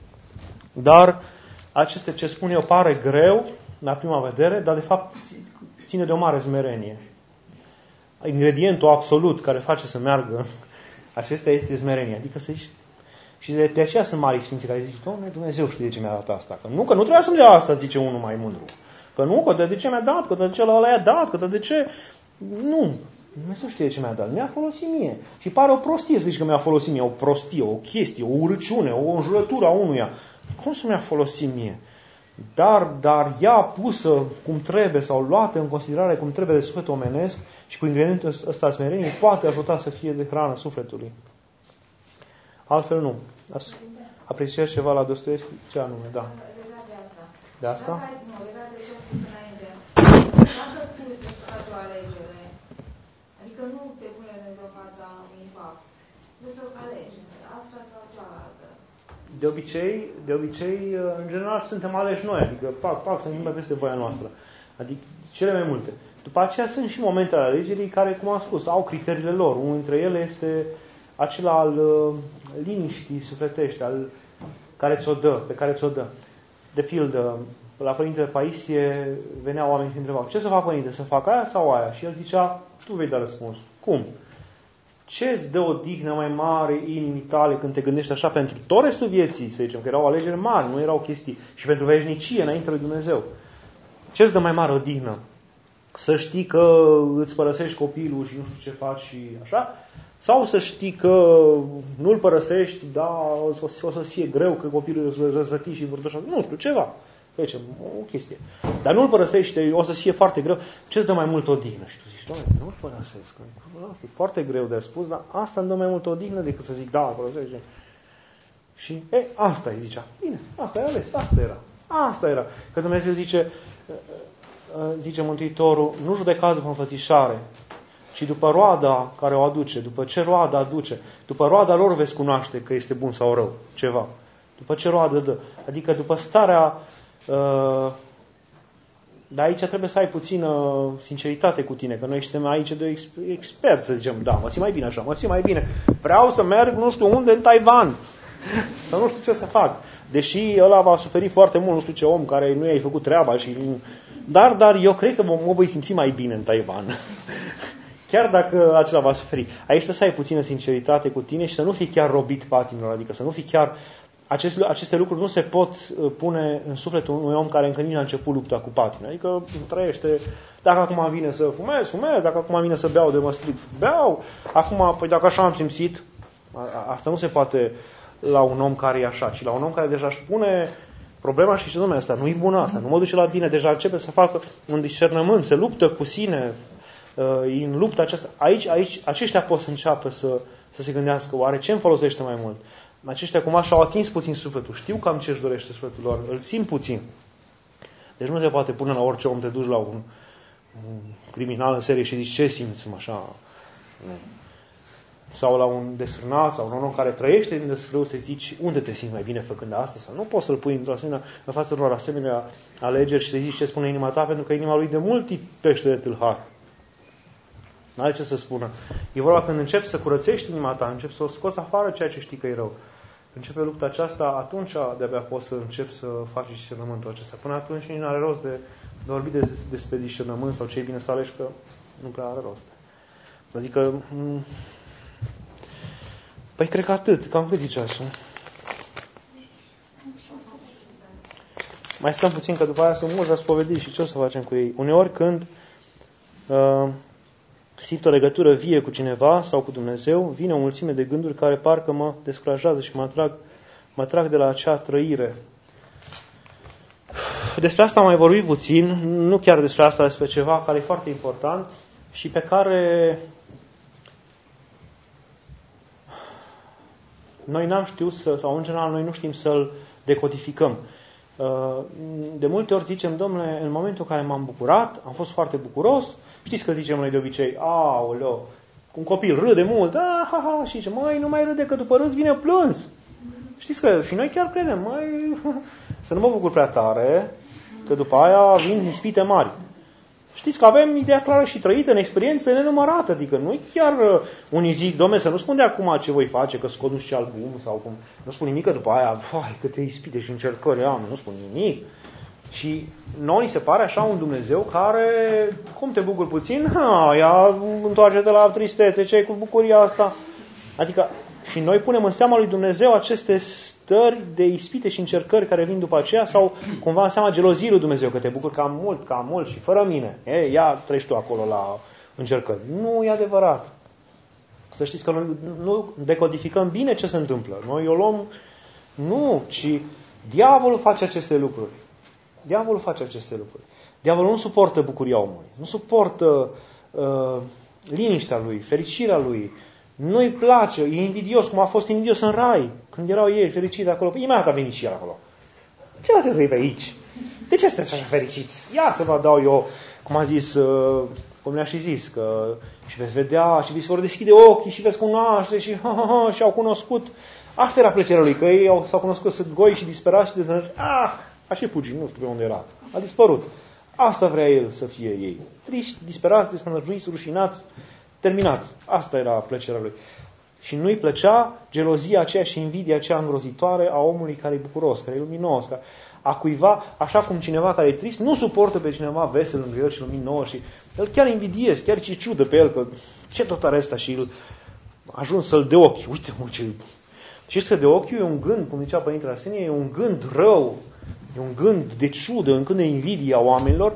Dar aceste, ce spun eu, pare greu la prima vedere, dar de fapt ține de o mare smerenie. Ingredientul absolut care face să meargă acesta este smerenia. Adică să zici, și de, de aceea sunt mari sfinții care zic, Doamne, Dumnezeu știe de ce mi-a dat asta. Că nu, că nu trebuia să-mi dea asta, zice unul mai mândru. Că nu, că de ce mi-a dat, că de ce la ăla i-a dat, că de ce... Nu, Dumnezeu știe de ce mi-a dat. Mi-a folosit mie. Și pare o prostie să zici că mi-a folosit mie, o prostie, o chestie, o urăciune, o înjurătură a unuia. Cum să mi-a folosit mie? Dar, dar ea pusă cum trebuie sau luată în considerare cum trebuie de sufletul omenesc și cu ingredientul ăsta smerenie poate ajuta să fie de hrană sufletului. Altfel nu. Apreciez ceva la Dostoievski? Ce anume? Da. De asta? Nu, legat de ce am spus înainte. Dacă tu îți faci o alegere, adică nu te pune Dumnezeu în fața unui fapt, trebuie să alegi asta sau cealaltă. De obicei, de obicei, în general, suntem aleși noi, adică pac, pac, să nu peste voia noastră. Adică cele mai multe. După aceea sunt și momentele alegerii care, cum am spus, au criteriile lor. Unul dintre ele este acela al uh, liniștii sufletești, al care ți-o dă, pe care ți-o dă. De pildă, la Părintele Paisie veneau oameni și întrebau, ce să fac, Părinte, să fac aia sau aia? Și el zicea, tu vei da răspuns. Cum? Ce îți dă o dignă mai mare inimii tale când te gândești așa pentru tot restul vieții, să zicem, că erau alegeri mari, nu erau chestii, și pentru veșnicie înainte lui Dumnezeu. Ce îți dă mai mare o dignă? Să știi că îți părăsești copilul și nu știu ce faci și așa? Sau să știi că nu-l părăsești, da, o să fie greu, că copilul îți răzvăti și vor așa, nu știu, ceva. Să zicem, o chestie. Dar nu-l părăsești, o să fie foarte greu. Ce îți dă mai mult o dignă? Și tu zici, Doamne, nu-l părăsesc. Asta e foarte greu de spus, dar asta îmi dă mai mult o dignă decât să zic, da, părăsești. Și, e, asta îi zicea. Bine, asta e ales, asta era. Asta era. Că Dumnezeu zice, zice Mântuitorul, nu judecați după înfățișare, ci după roada care o aduce, după ce roada aduce, după roada lor veți cunoaște că este bun sau rău, ceva. După ce roadă dă. Adică după starea... Uh, dar aici trebuie să ai puțină sinceritate cu tine, că noi suntem aici de experți, să zicem, da, mă țin mai bine așa, mă țin mai bine. Vreau să merg nu știu unde, în Taiwan. Sau nu știu ce să fac. Deși ăla va suferi foarte mult, nu știu ce om care nu i-ai făcut treaba. Și... Dar, dar eu cred că mă, mă voi simți mai bine în Taiwan. Chiar dacă acela va suferi. Aici trebuie să ai puțină sinceritate cu tine și să nu fii chiar robit patimilor, adică să nu fii chiar... Aceste, aceste lucruri nu se pot pune în sufletul unui om care încă nici n-a început lupta cu patimile. Adică trăiește, dacă acum vine să fumez, fumez, dacă acum vine să beau de mă stric, beau. Acum, păi dacă așa am simțit, asta nu se poate la un om care e așa, ci la un om care deja își pune problema și zice, dom'le, asta nu e bună asta, nu mă duce la bine, deja începe să facă un discernământ, se luptă cu sine, în lupta aceasta. Aici, aici, aceștia pot să înceapă să, să se gândească, oare ce îmi folosește mai mult? Aceștia cumva și-au atins puțin sufletul. Știu cam ce își dorește sufletul lor. Îl simt puțin. Deci nu se poate pune la orice om, te duci la un, un criminal în serie și zici ce simți așa. Sau la un desfrânat sau un om care trăiește din desfrâu să zici unde te simți mai bine făcând asta. Sau nu poți să-l pui într-o asemenea, în fața unor asemenea alegeri și să zici ce spune inima ta, pentru că inima lui de mult pește de tâlhar. N-are ce să spună. E vorba când începi să curățești inima ta, începi să o scoți afară ceea ce știi că e rău. Începe lupta aceasta, atunci de-abia poți să începi să faci discernământul acesta. Până atunci nici nu are rost de, de vorbi de, despre discernământ sau ce e bine să alegi, că nu prea are rost. Adică, m- păi cred că atât, cam cât zice așa. Mai stăm puțin, că după aia sunt mulți răspovediți și ce o să facem cu ei. Uneori când uh, simt o legătură vie cu cineva sau cu Dumnezeu, vine o mulțime de gânduri care parcă mă descurajează și mă atrag, mă atrag de la acea trăire. Despre asta am mai vorbit puțin, nu chiar despre asta, despre ceva care e foarte important și pe care noi n-am știut să, sau în general noi nu știm să-l decodificăm. De multe ori zicem, domnule, în momentul în care m-am bucurat, am fost foarte bucuros. Știți că zicem noi de obicei, aoleo, un copil râde mult, ah, ha, ha, și zice, măi, nu mai râde că după râs vine plâns. Știți că și noi chiar credem, măi, să nu mă bucur prea tare, că după aia vin ispite mari. Știți că avem ideea clară și trăită în experiență nenumărată, adică nu chiar uh, unii zic, dom'le, să nu spun de acum ce voi face, că scot nu știu ce album sau cum. Nu spun nimic, că după aia, vai, câte ispite și încercări am, nu spun nimic. Și noi se pare așa un Dumnezeu care, cum te bucuri puțin? Ha, ia, întoarce-te la tristețe, ce-ai cu bucuria asta? Adică, și noi punem în seama lui Dumnezeu aceste stări de ispite și încercări care vin după aceea, sau cumva în seama geloziei lui Dumnezeu, că te bucuri cam mult, cam mult și fără mine. E, ia, treci tu acolo la încercări. Nu e adevărat. Să știți că noi nu decodificăm bine ce se întâmplă. Noi o luăm, nu, ci diavolul face aceste lucruri. Diavolul face aceste lucruri. Diavolul nu suportă bucuria omului, nu suportă uh, liniștea lui, fericirea lui. Nu-i place, e invidios, cum a fost invidios în rai, când erau ei fericiți acolo. Păi, imediat a venit și el acolo. Ce l-a trebuit pe aici? De ce sunteți așa fericiți? Ia să vă dau eu, cum a zis, uh, cum le-a și zis, că și veți vedea, și vi se vor deschide ochii, și veți cunoaște, și ha, ha, ha, și au cunoscut. Asta era plăcerea lui, că ei au, s-au cunoscut, sunt goi și disperați și dezănăți. Ah, a și fugit, nu știu pe unde era. A dispărut. Asta vrea el să fie ei. Triști, disperați, desnădăjduiți, rușinați, terminați. Asta era plăcerea lui. Și nu-i plăcea gelozia aceea și invidia aceea îngrozitoare a omului care e bucuros, care e luminos, a cuiva, așa cum cineva care e trist nu suportă pe cineva vesel, lângă el și luminos și el chiar invidiez, chiar ce ciudă pe el, că ce tot are ăsta și îl ajuns să-l de ochi. Uite, mă, ce... Și să de ochi e un gând, cum zicea Părintele Arsenie, e un gând rău, e un gând de ciudă, un gând de invidie a oamenilor.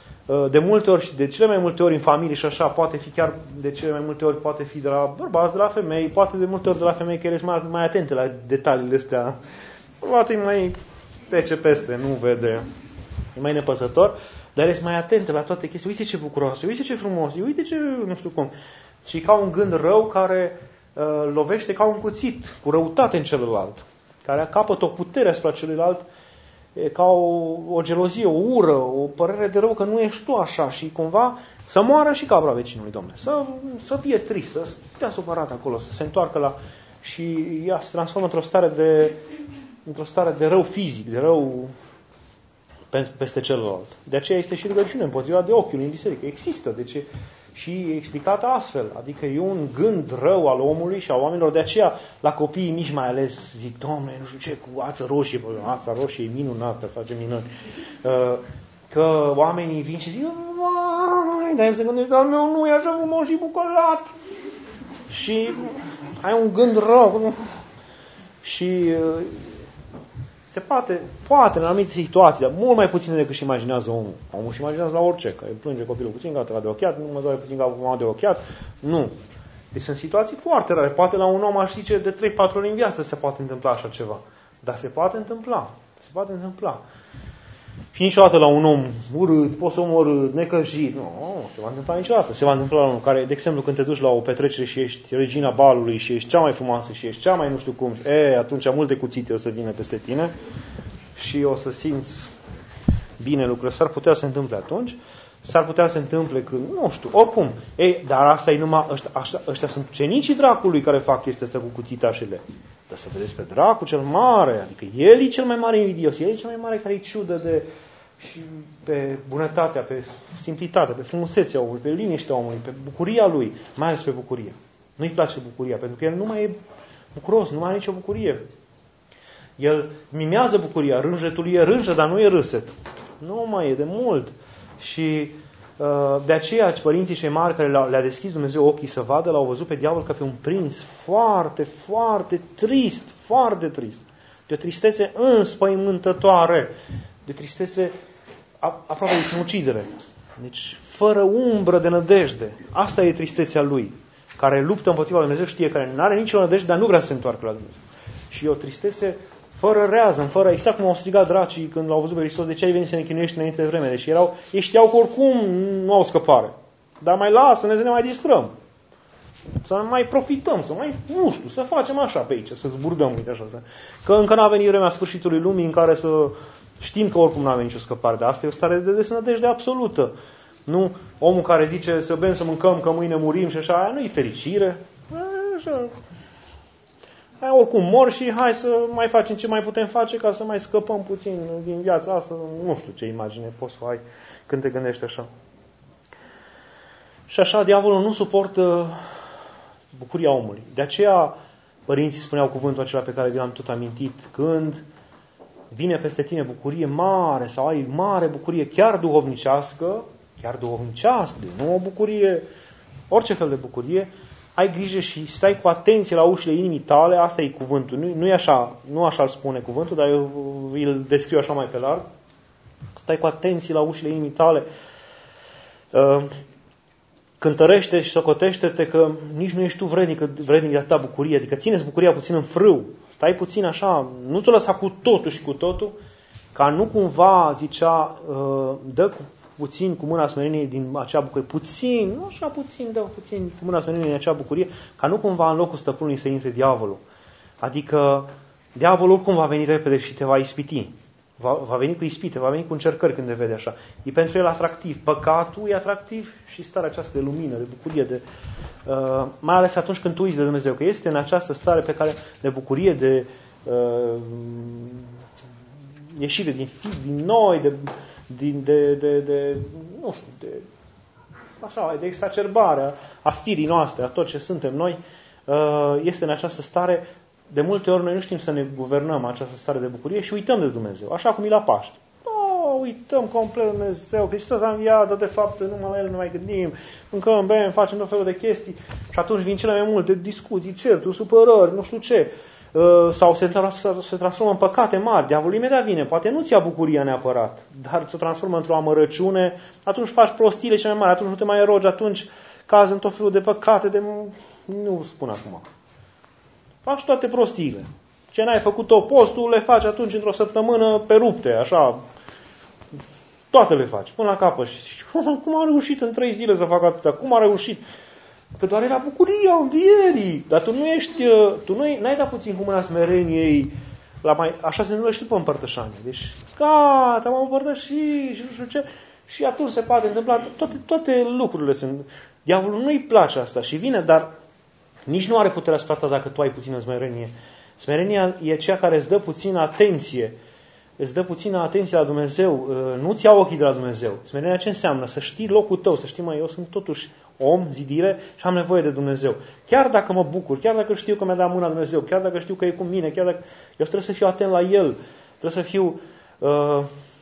De multe ori și de cele mai multe ori în familie și așa, poate fi chiar de cele mai multe ori, poate fi de la bărbați, de la femei, poate de multe ori de la femei, că ele sunt mai, mai atente la detaliile astea. Bărbatul e mai trece peste, nu vede, e mai nepăsător, dar ele sunt mai atente la toate chestii. Uite ce bucuroase, uite ce frumos, uite ce nu știu cum. Și ca un gând rău care uh, lovește ca un cuțit, cu răutate în celălalt, care capătă o putere asupra celuilalt, e ca o, o gelozie, o ură, o părere de rău că nu ești tu așa și cumva să moară și cabra vecinului, domne. Să, să fie trist, să stea supărat acolo, să se întoarcă la... Și ea se transformă într-o stare de, într-o stare de rău fizic, de rău peste celălalt. De aceea este și rugăciune împotriva de ochiul în biserică. Există, de ce? Și e explicată astfel. Adică e un gând rău al omului și a oamenilor. De aceea, la copiii mici mai ales, zic, Doamne, nu știu ce, cu ață roșie. Bă, ața roșie e minunată, face minuni. Că oamenii vin și zic, vai, dar el se gândește, al meu nu e așa frumos și bucălat. Și ai un gând rău. Și se poate, poate în anumite situații, dar mult mai puține decât își imaginează omul. Omul își imaginează la orice, că îi plânge copilul puțin, gata, de ochiat, nu mă doare puțin, gata, de ochiat. Nu. Deci sunt situații foarte rare. Poate la un om, aș zice, de trei patru ori în viață se poate întâmpla așa ceva. Dar se poate întâmpla. Se poate întâmpla. Și niciodată la un om urât, posomorât, necăjit. Nu, nu se va întâmpla niciodată. Se va întâmpla la unul care, de exemplu, când te duci la o petrecere și ești regina balului și ești cea mai frumoasă și ești cea mai nu știu cum, e, atunci multe cuțite o să vină peste tine și o să simți bine lucrurile. S-ar putea să se întâmple atunci, s-ar putea să se întâmple când, nu știu, oricum. Ei, dar asta e numai, ăștia, ăștia, ăștia sunt ucenicii dracului care fac chestia asta cu cuțitașele. Dar să vedeți pe dracul cel mare, adică el e cel mai mare invidios, el e cel mai mare care e ciudă de, și pe bunătatea, pe simplitatea, pe frumusețea omului, pe liniștea omului, pe bucuria lui, mai ales pe bucurie. Nu-i place bucuria, pentru că el nu mai e bucuros, nu mai are nicio bucurie. El mimează bucuria, rânjetul e rânjă, dar nu e râset. Nu mai e de mult. Și de aceea părinții cei mari care le-a deschis Dumnezeu ochii să vadă, l-au văzut pe diavol ca pe un prinț foarte, foarte trist, foarte trist. De o tristețe înspăimântătoare, de o tristețe aproape de sinucidere. Deci, fără umbră de nădejde. Asta e tristețea lui, care luptă împotriva lui Dumnezeu, știe că nu are nicio nădejde, dar nu vrea să se întoarcă la Dumnezeu. Și e o tristețe fără rează, fără, exact cum au strigat dracii când l-au văzut pe Hristos, de ce ai venit să ne chinuiești înainte de vreme? Deci erau, ei știau că oricum nu au scăpare. Dar mai lasă-ne să ne mai distrăm. Să mai profităm, să mai, nu știu, să facem așa pe aici, să zburdăm, uite așa. Să... Că încă n-a venit vremea sfârșitului lumii în care să știm că oricum n-a venit nicio scăpare. Dar asta e o stare de desnădejde absolută. Nu omul care zice să bem, să mâncăm, că mâine murim și așa, aia nu-i fericire. Așa. hai, oricum mor și hai să mai facem ce mai putem face ca să mai scăpăm puțin din viața asta. Nu știu ce imagine poți să ai când te gândești așa. Și așa, diavolul nu suportă bucuria omului. De aceea, părinții spuneau cuvântul acela pe care vi l-am tot amintit, când vine peste tine bucurie mare sau ai mare bucurie chiar duhovnicească, chiar duhovnicească, nu o bucurie, orice fel de bucurie, ai grijă și stai cu atenție la ușile inimii tale, asta e cuvântul, nu, nu e așa, nu așa îl spune cuvântul, dar eu îl descriu așa mai pe larg. Stai cu atenție la ușile inimii tale, cântărește și socotește-te că nici nu ești tu vrednic, vrednic de atâta bucurie, adică țineți bucuria puțin în frâu, stai puțin așa, nu ți-o lăsa cu totul și cu totul, ca nu cumva, zicea, dă puțin cu mâna smereniei din acea bucurie, puțin, nu așa puțin, dă puțin cu mâna smereniei din acea bucurie, ca nu cumva în locul stăpânului să intre diavolul. Adică diavolul oricum va veni repede și te va ispiti. Va, va veni cu ispite, va veni cu încercări când te vede așa. E pentru el atractiv. Păcatul e atractiv și starea aceasta de lumină, de bucurie, de, uh, mai ales atunci când tu uiți de Dumnezeu, că este în această stare pe care, de bucurie, de uh, ieșire din fi, din noi, de, din, de, de, de, nu știu, de, așa, de exacerbare a firii noastre, a tot ce suntem noi, uh, este în această stare. De multe ori noi nu știm să ne guvernăm această stare de bucurie și uităm de Dumnezeu, așa cum e la Paște. Oh, uităm complet Dumnezeu, Hristos a înviat, dar de fapt numai la El nu mai gândim, mâncăm, bem, facem tot felul de chestii și atunci vin cele mai multe discuții, certuri, supărări, nu știu ce, sau se, se transformă în păcate mari. Diavolul imediat vine, poate nu ți-a bucuria neapărat, dar se transformă într-o amărăciune, atunci faci prostiile cele mai mari, atunci nu te mai rogi, atunci cazi în tot felul de păcate, de... nu spun acum. Faci toate prostiile. Ce n-ai făcut-o postul, le faci atunci într-o săptămână pe rupte, așa. Toate le faci, până la capăt. Și cum a reușit în trei zile să facă atâta? Cum a reușit? Că doar era bucuria învierii. Dar tu nu ești, tu nu n-ai dat puțin cu mâna smereniei. La mai, așa se întâmplă și după împărtășanie. Deci, gata, m-am împărtășit și nu știu ce. Și atunci se poate întâmpla toate, toate lucrurile. Sunt, diavolul nu-i place asta și vine, dar nici nu are puterea asupra ta dacă tu ai puțină smerenie. Smerenia e cea care îți dă puțină atenție. Îți dă puțină atenție la Dumnezeu. Nu-ți ia ochii de la Dumnezeu. Smerenia ce înseamnă? Să știi locul tău, să știi, mă, eu sunt totuși om, zidire și am nevoie de Dumnezeu. Chiar dacă mă bucur, chiar dacă știu că mi-a dat mâna Dumnezeu, chiar dacă știu că e cu mine, chiar dacă... eu trebuie să fiu atent la El. Trebuie să fiu... Uh...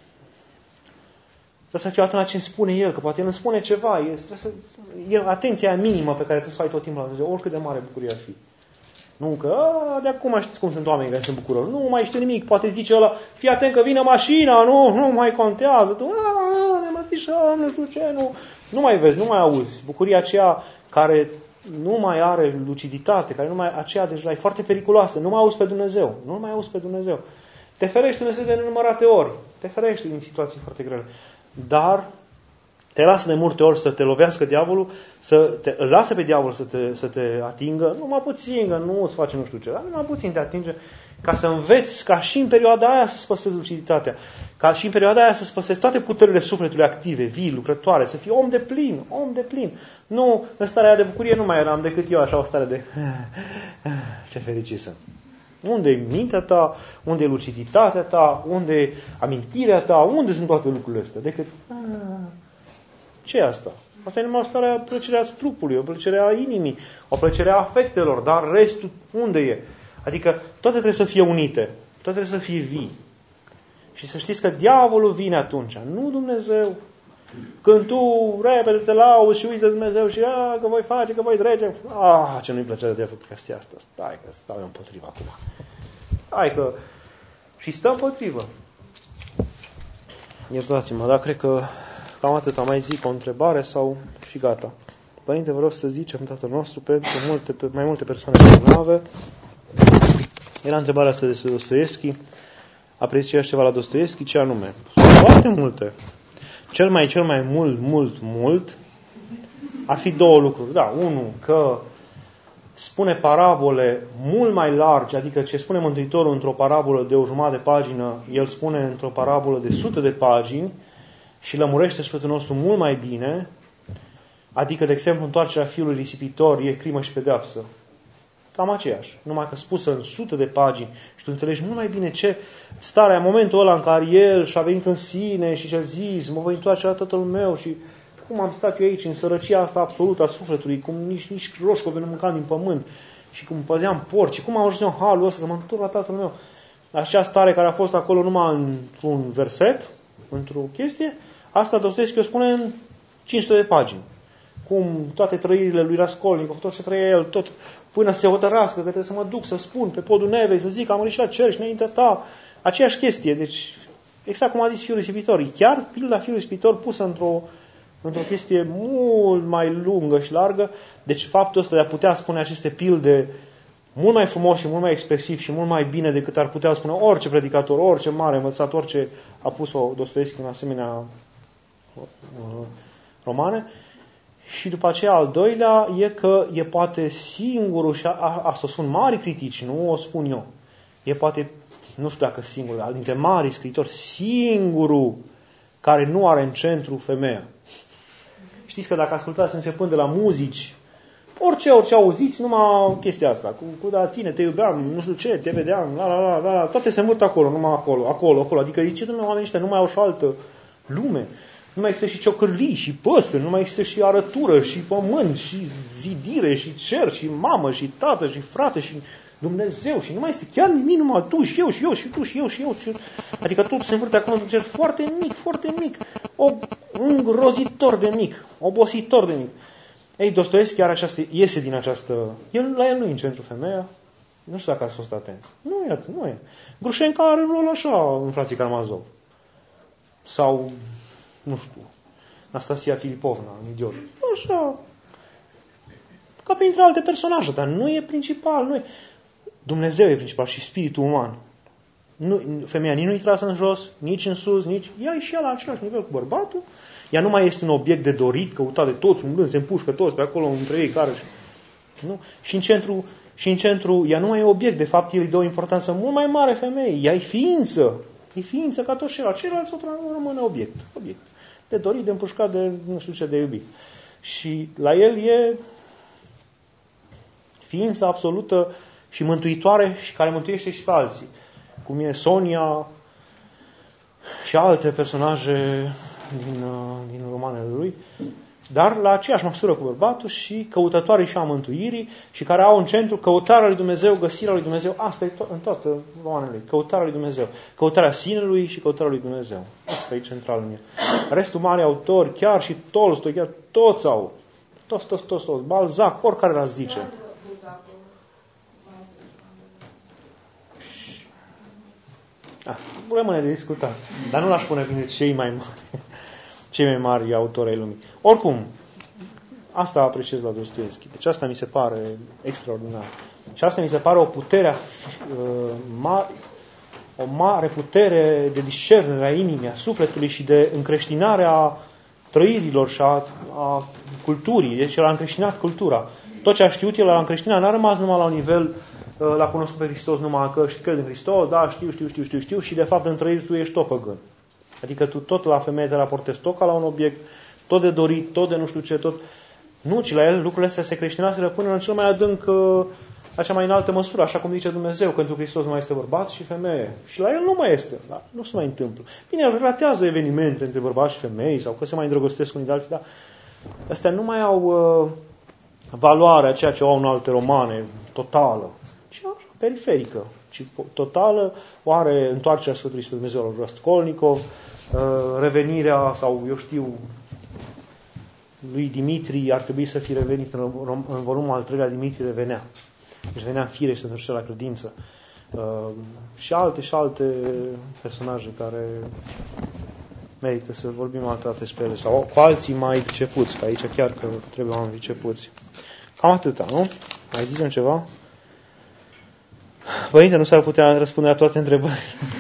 Trebuie să fiu atent la ce îmi spune El, că poate El îmi spune ceva. E, să, e atenția aia minimă pe care trebuie să o ai tot timpul la Dumnezeu, oricât de mare bucurie ar fi. Nu că, a, de acum știți cum sunt oameni care sunt bucuroși. Nu mai știu nimic, poate zice ăla, fii atent că vine mașina, nu, nu mai contează. Tu, a, ne mai fișăm, nu știu ce, nu. Nu mai vezi, nu mai auzi. Bucuria aceea care nu mai are luciditate, care nu mai, aceea deja e foarte periculoasă. Nu mai auzi pe Dumnezeu, nu mai auzi pe Dumnezeu. Te ferește Dumnezeu de nenumărate ori. Te ferește din situații foarte grele. Dar te lasă de multe ori să te lovească diavolul, să te îl lasă pe diavol să te, să te atingă, numai puțin, că nu îți face nu știu ce, dar numai puțin te atinge, ca să înveți, ca și în perioada aia să-ți păstrezi luciditatea, ca și în perioada aia să-ți păstrezi toate puterile sufletului active, vii, lucrătoare, să fii om de plin, om de plin. Nu, în starea aia de bucurie nu mai eram decât eu, așa o stare de ce fericit sunt. Unde e mintea ta, unde e luciditatea ta, unde e amintirea ta, unde sunt toate lucrurile astea? Decât, ce e asta? Asta e numai o stare a plăcerea trupului, o plăcere a inimii, o plăcere a afectelor, dar restul unde e? Adică toate trebuie să fie unite, toate trebuie să fie vii. Și să știți că diavolul vine atunci, nu Dumnezeu. Când tu repede te lauzi și uiți de Dumnezeu și a, că voi face, că voi trece, ah, ce nu-i plăcere de făcut chestia asta, stai că stau eu împotriva acum. Stai că... Și stă împotrivă. Iertați-mă, dar cred că cam atât. Am mai zic o întrebare sau și gata. Părinte, vă rog să zicem Tatăl nostru pentru multe, mai multe persoane bolnave. Era întrebarea asta despre Dostoievski. Apreciați ceva la Dostoievski? Ce anume? Foarte multe. Cel mai, cel mai mult, mult, mult ar fi două lucruri. Da, unul, că spune parabole mult mai largi, adică ce spune Mântuitorul într-o parabolă de o jumătate de pagină, el spune într-o parabolă de sute de pagini și lămurește sufletul nostru mult mai bine. Adică, de exemplu, întoarcerea fiului risipitor e crimă și pedeapsă. cam aceeași. Numai că spusă în sute de pagini și tu înțelegi mult mai bine ce starea, în momentul ăla în care el și-a venit în sine și și-a zis, mă voi întoarce la tatăl meu și cum am stat eu aici în sărăcia asta absolută a sufletului, cum nici, nici roșcove nu mâncam din pământ și cum păzeam porci și cum am ajuns eu în halul ăsta să mă întorc la tatăl meu. Acea stare care a fost acolo numai într-un verset, într-o chestie, asta Dostoievski o spune în cinci sute de pagini. Cum toate trăirile lui Raskolnikov, tot ce trăia el, tot până să se hotărască că trebuie să mă duc, să spun pe podul Nevei, să zic că am murit și la cer și înaintea ta. Aceeași chestie. Deci, exact cum a zis Fiul Ispitor. Chiar pilda Fiului Ispitor pusă într-o, într-o chestie mult mai lungă și largă. Deci faptul ăsta de a putea spune aceste pilde mult mai frumos și mult mai expresiv și mult mai bine decât ar putea spune orice predicator, orice mare învățator, orice a pus-o Dostoievski în asemenea romane. Și după aceea, al doilea, e că e poate singurul, și asta o spun mari critici, nu o spun eu, e poate, nu știu dacă singurul, dar dintre mari scriitori, singurul care nu are în centru femeia. Știți că dacă ascultați începând de la muzici, orice, orice auziți, numai chestia asta, cu, cu da, tine, te iubeam, nu știu ce, te vedeam, la, la, la, la, la, toate se învârt acolo, numai acolo, acolo, acolo. Adică zice, dumne, oamenii ăștia nu mai au și altă lume. Nu mai există și ciocârlii, și păsări, nu mai există și arătură, și pământ, și zidire, și cer, și mamă, și tată, și frate, și Dumnezeu. Și nu mai este chiar nimic, numai tu și eu, și eu, și tu, și eu, și eu. Și... Adică totul se învârte acolo într-un cer foarte mic, foarte mic. O îngrozitor de mic, obositor de mic. Ei, Dostoievski chiar această, iese din această... El, la el nu e în centru femeia. Nu știu dacă ați fost atenți. Nu e atât, nu e. Grușenca are un rol așa în Frații Karamazov. Sau... nu știu, Anastasia Filipovna, în Idiot. Așa, ca printre alte personaje, dar nu e principal. Nu e. Dumnezeu e principal și spiritul uman. Nu, femeia nici nu-i trasă în jos, nici în sus, nici... Ea e și ea la același nivel cu bărbatul. Ea nu mai este un obiect de dorit, căutat de toți, umblând, se împușcă toți pe acolo între ei, care... Nu? Și în centru, și în centru, ea nu mai e obiect. De fapt, el îi dă o importanță mult mai mare femeii. Ea e ființă. E ființă ca toți ceilalți. Ceilalți o rămâne obiect. Obiect. De dorit, de împușcat, de nu știu ce, de iubit. Și la el e ființa absolută și mântuitoare și care mântuiește și pe alții. Cum e Sonia și alte personaje din, din romanele lui, dar la aceeași măsură cu bărbatul și căutătorii și a mântuirii și care au în centru căutarea lui Dumnezeu, găsirea lui Dumnezeu. Asta e to- în toate romanele. Căutarea lui Dumnezeu. Căutarea sinelui și căutarea lui Dumnezeu. Asta e central în el. Restul mari autori, chiar și Tolstoi, chiar toți au. Toți, toți, toți, toți. Balzac, oricare l-ați zice. Ah, rămâne de discutat. Dar nu l-aș pune printre cei mai mari. Cei mai mari autori ai lumii. Oricum, asta apreciez la Dostoievski. Deci asta mi se pare extraordinar. Și asta mi se pare o putere, uh, o mare putere de discernere a inimii, a sufletului și de încreștinare a trăirilor și a, a culturii. Deci el a încreștinat cultura. Tot ce a știut el a încreștinat, n-a rămas numai la un nivel, uh, l-a cunoscut pe Hristos numai că cred în Hristos, da, știu, știu, știu, știu, știu, și de fapt în trăiri tu ești tot păgân. Adică tu tot la femeie te raportezi tot ca la un obiect, tot de dorit, tot de nu știu ce, tot... Nu, ci la el lucrurile astea se creștinaseră până în cel mai adânc, la cea mai înaltă măsură, așa cum zice Dumnezeu, că pentru Hristos nu mai este bărbat și femeie. Și la el nu mai este, da? Nu se mai întâmplă. Bine, el relatează evenimente între bărbați și femei, sau că se mai îndrăgostesc unii de alții, dar astea nu mai au uh, valoarea ceea ce au în alte romane, totală, ci așa, periferică. Ci totală, oare întoarcerea Sfântului spre Dumnezeu al Raskolnikov, revenirea, sau eu știu, lui Dimitri ar trebui să fie revenit în, în volumul al treilea, Dimitri revenea. Deci venea în fire și se întorcea la credință. Și alte și alte personaje care merită să vorbim altă dată despre ele, sau cu alții mai pricepuți, că aici chiar că trebuie oameni pricepuți. Cam atâta, nu? Mai zicem ceva? Părinte, nu s-ar putea răspunde la toate întrebările.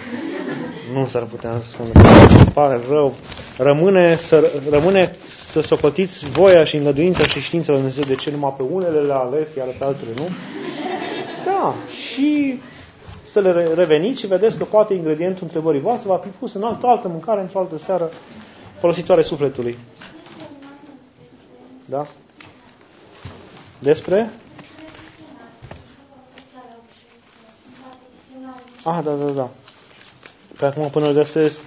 Nu s-ar putea răspunde. Îmi pare rău. Rămâne să, rămâne să socotiți voia și îngăduința și știința lui Dumnezeu, de ce numai pe unele le-a ales, iar pe altele nu. Da, și să le reveniți și vedeți că poate ingredientul întrebării voastre va fi pus în altă, altă mâncare, într-o altă seară folositoare sufletului. Da? Despre? Ah, da, da, da. Pe acum până îl găsesc.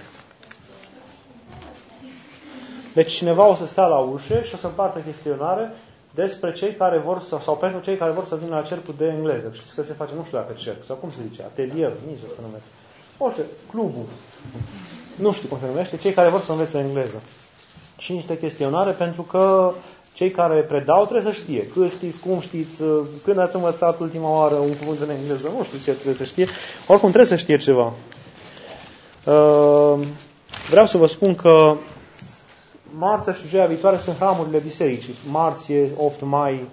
Deci cineva o să stea la ușă și o să împartă chestionare despre cei care vor să, sau pentru cei care vor să vină la cercul de engleză. Știți că se face, nu știu dacă cerc, sau cum se zice, atelier, nici o să numește. Orice, clubul. Nu știu cum se numește, cei care vor să învețe engleză. Și niște chestionare pentru că cei care predau trebuie să știe. Cât știți, cum știți, când ați învățat ultima oară un cuvânt în engleză, nu știu ce trebuie să știe. Oricum trebuie să știe ceva. Vreau să vă spun că marțea și joia viitoare sunt hramurile bisericii. Marți e opt mai,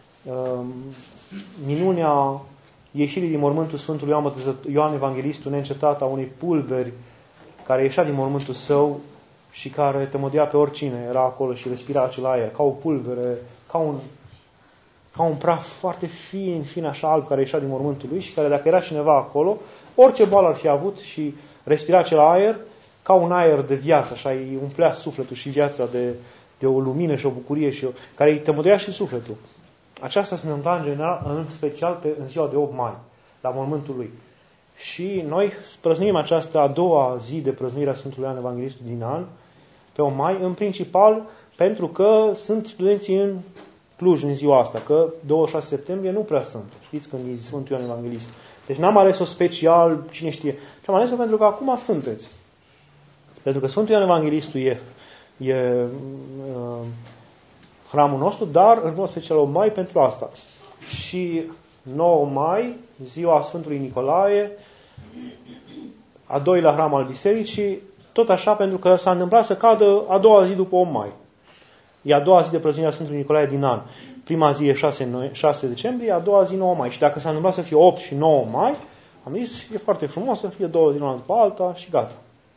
minunea ieșirii din mormântul Sfântului Ioan Evanghelistul, neîncetat a unei pulberi care ieșea din mormântul său și care tămădea pe oricine era acolo și respira acel aer, ca o pulbere, ca un, ca un praf foarte fin, fin așa alb care ieșea din mormântul lui și care dacă era cineva acolo, orice boală ar fi avut și respira acel aer, ca un aer de viață, așa îi umplea sufletul și viața de, de o lumină și o bucurie și o, care îi tămădea și sufletul. Aceasta se întâmplă în general, în special pe, în ziua de opt mai, la mormântul lui. Și noi prăznuim această a doua zi de prăznuire a Sfântului Ioan Evanghelistul din an, pe opt mai, în principal pentru că sunt studenții în Cluj în ziua asta, că douăzeci și șase septembrie nu prea sunt. Știți când e Sfântul Ioan Evanghelist. Deci n-am ales-o special, cine știe. Și am ales-o pentru că acum sunteți. Pentru că Sfântul Ioan Evanghelistul e, e uh, hramul nostru, dar în mod special opt mai pentru asta. Și nouă mai, ziua Sfântului Nicolae, a doilea hram al bisericii, tot așa pentru că s-a întâmplat să cadă a doua zi după opt mai. E a doua zi de prăznuire a Sfântului Nicolae din an. Prima zi e șase decembrie, a doua zi nouă mai. Și dacă s-a întâmplat să fie opt și nouă mai, am zis, e foarte frumos să fie două din una după alta și gata.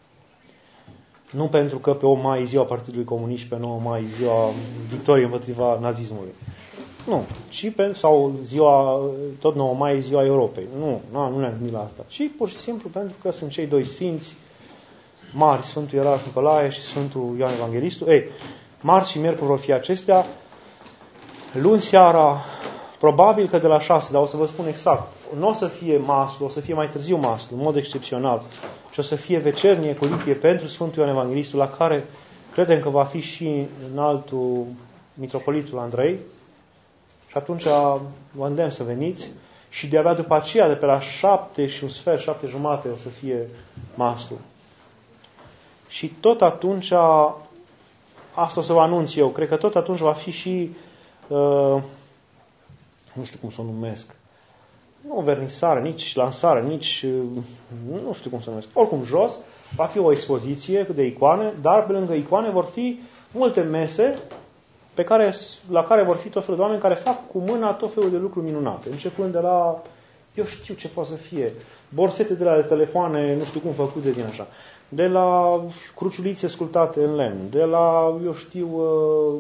Nu pentru că pe opt mai e ziua Partidului Comunist și pe nouă mai e ziua victoriei împotriva nazismului. Nu. Și pe, sau ziua, tot nouă mai e ziua Europei. Nu, nu, nu ne-am gândit la asta. Ci pur și simplu pentru că sunt cei doi sfinți mari, Sfântul Ierarh Nicolae și Sfântul Ioan Evanghelistul. Ei, marți și miercuri vor fi acestea. Luni seara, probabil că de la șase, dar o să vă spun exact. Nu o să fie maslu, o să fie mai târziu maslu, în mod excepțional. Și o să fie vecernie cu lichie pentru Sfântul Ioan Evanghelistul, la care credem că va fi și înaltul mitropolitul Andrei. Și atunci vă îndemn să veniți. Și de-abia după aceea, de pe la șapte și un sfert, șapte jumate, o să fie maslu. Și tot atunci, asta o să vă anunț eu, cred că tot atunci va fi și, uh, nu știu cum să o numesc, nu vernisare, nici lansare, nici, uh, nu știu cum să o numesc. Oricum, jos va fi o expoziție de icoane, dar pe lângă icoane vor fi multe mese pe care, la care vor fi tot felul de oameni care fac cu mâna tot felul de lucruri minunate. Începând de la, eu știu ce poate să fie, borsete de la de telefoane, nu știu cum făcute din așa, de la cruciulițe sculptate în lemn, de la, eu știu, uh,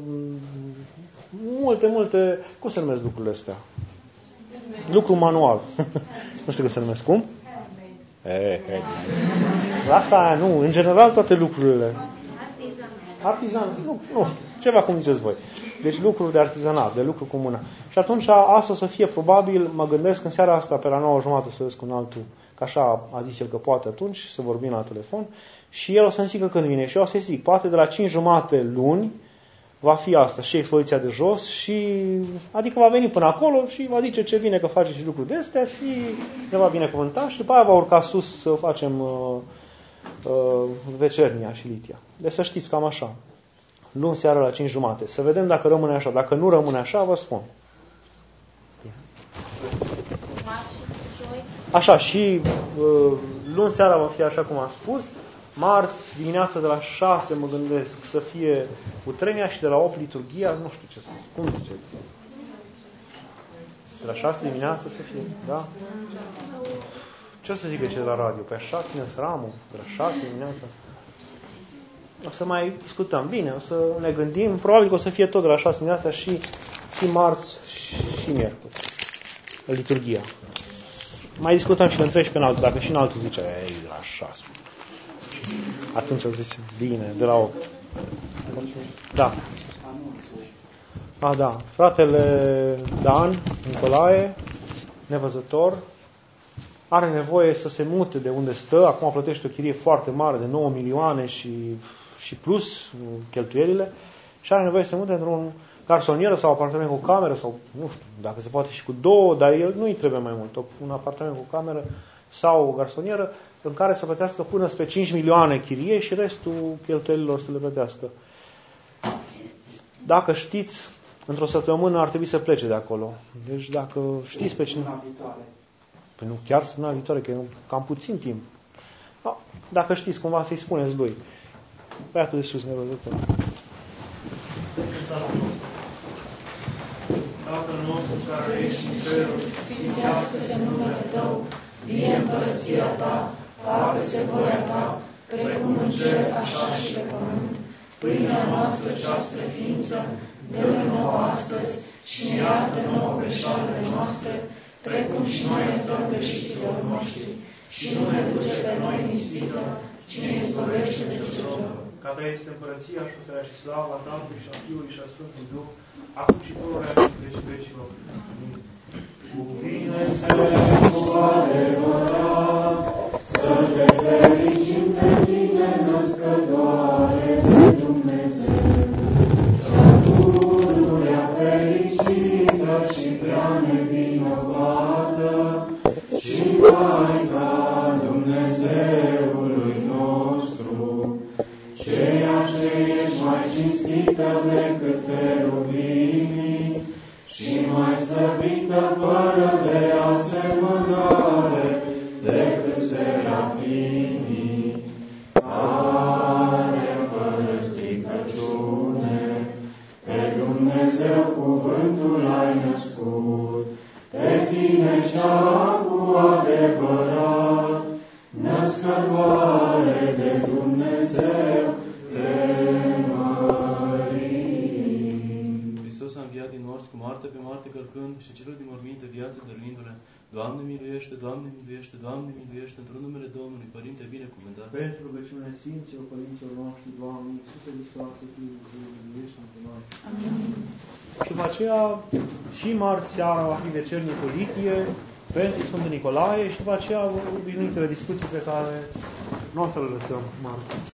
multe, multe, cum se numesc lucrurile astea? Lucru manual. Nu știu cum se numesc. Cum? Eh, eh. Asta nu, în general toate lucrurile. Artizan, nu, nu știu, ceva cum ziceți voi. Deci lucruri de artizanat, de lucru cu mâna. Și atunci asta o să fie probabil, mă gândesc în seara asta pe la nouă jumătate să vezi cu un altul, că așa a zis el că poate atunci, să vorbim la telefon, și el o să-mi zică când vine. Și eu o să zic, poate de la cinci jumate luni va fi asta, și expoziția de jos, și adică va veni până acolo și va zice ce vine că face și lucruri de astea și ne va binecuvânta și după aia va urca sus să facem uh, uh, vecernia și litia. Deci să știți cam așa. Luni seara la cinci jumate. Să vedem dacă rămâne așa. Dacă nu rămâne așa, vă spun. Așa, și uh, luni seara va fi așa cum am spus. Marți, dimineața de la șase, mă gândesc, să fie utrenia și de la opt liturghia, nu știu ce să cum ziceți. De la șase dimineața să fie, da? Ce o să zică cei de la radio? Pe așa țineți hramul? De la șase dimineața? O să mai discutăm. Bine, o să ne gândim. Probabil că o să fie tot de la șase dimineața și, și marți și miercuri. Liturghia. Mai discutăm și între și pe înaltul. Dacă și în altul zice, ei, de la șase. Atunci o zice, bine, de la opt. Da. A, da. Fratele Dan, Nicolae, nevăzător, are nevoie să se mute de unde stă, acum plătește o chirie foarte mare de nouă milioane și, și plus cheltuielile, și are nevoie să se mute într-un garsonieră sau apartament cu cameră sau, nu știu, dacă se poate și cu două, dar el nu îi trebuie mai mult, un apartament cu cameră sau o garsonieră în care să plătească până spre cinci milioane chirie și restul cheltuielilor să le plătească. Dacă știți, într-o săptămână ar trebui să plece de acolo. Deci dacă știți pe cine... Păi nu, chiar săptămâna viitoare, că e cam puțin timp. Da, dacă știți cumva să-i spuneți lui. Băiatul de sus, nerăzător. Tatăl nostru care ești în ceruri, sfințească-se numele Tău, vie împărăția Ta, facă-se voia Ta, precum în cer, așa și pe pământ. Pâinea noastră cea spre ființă, dă-ne nouă astăzi și ne iartă nouă greșalele noastre, precum și noi iertăm greșiților noștri, și nu ne duce pe noi în ispită, ci ne izbăvește de cel rău. Ca Ta este împărăția și puterea și slava Tatălui și a Fiului și a Sfântului Duh, acum și pururea și vecii vecilor. Amin. Cuvine să cu adevărat, să te fericim pe tine, născătoare de Dumnezeu, cea pururea fericită și prea nevinovată, și Maica Dumnezeului nostru, ceea ce ești mai cinstită decât cherubimii și mai slăvită fără de asemănare decât serafimii, care fără stricăciune pe Dumnezeu cuvântul ai născut, pe tine cea cu adevărat, născătoare de Dumnezeu, te mărim. Hristos a înviat din morți cu moarte pe moarte călcând și celor din morminte viață dăruindu-le. Doamne miluiește, Doamne miluiește, Doamne miluiește, într-un numele Domnului, Părinte binecuvântat. Pentru rugăciunea Sfinților Părinților noștri, Doamne, Iisuse Hristoase, Fiul Dumnezeu, miluiește pentru noi. Amin. Și după aceea, și marți seara va fi vecernicul Litie pentru Sfântul Nicolae și după aceea obișnuitele discuții pe care nu o să le lăsăm marți.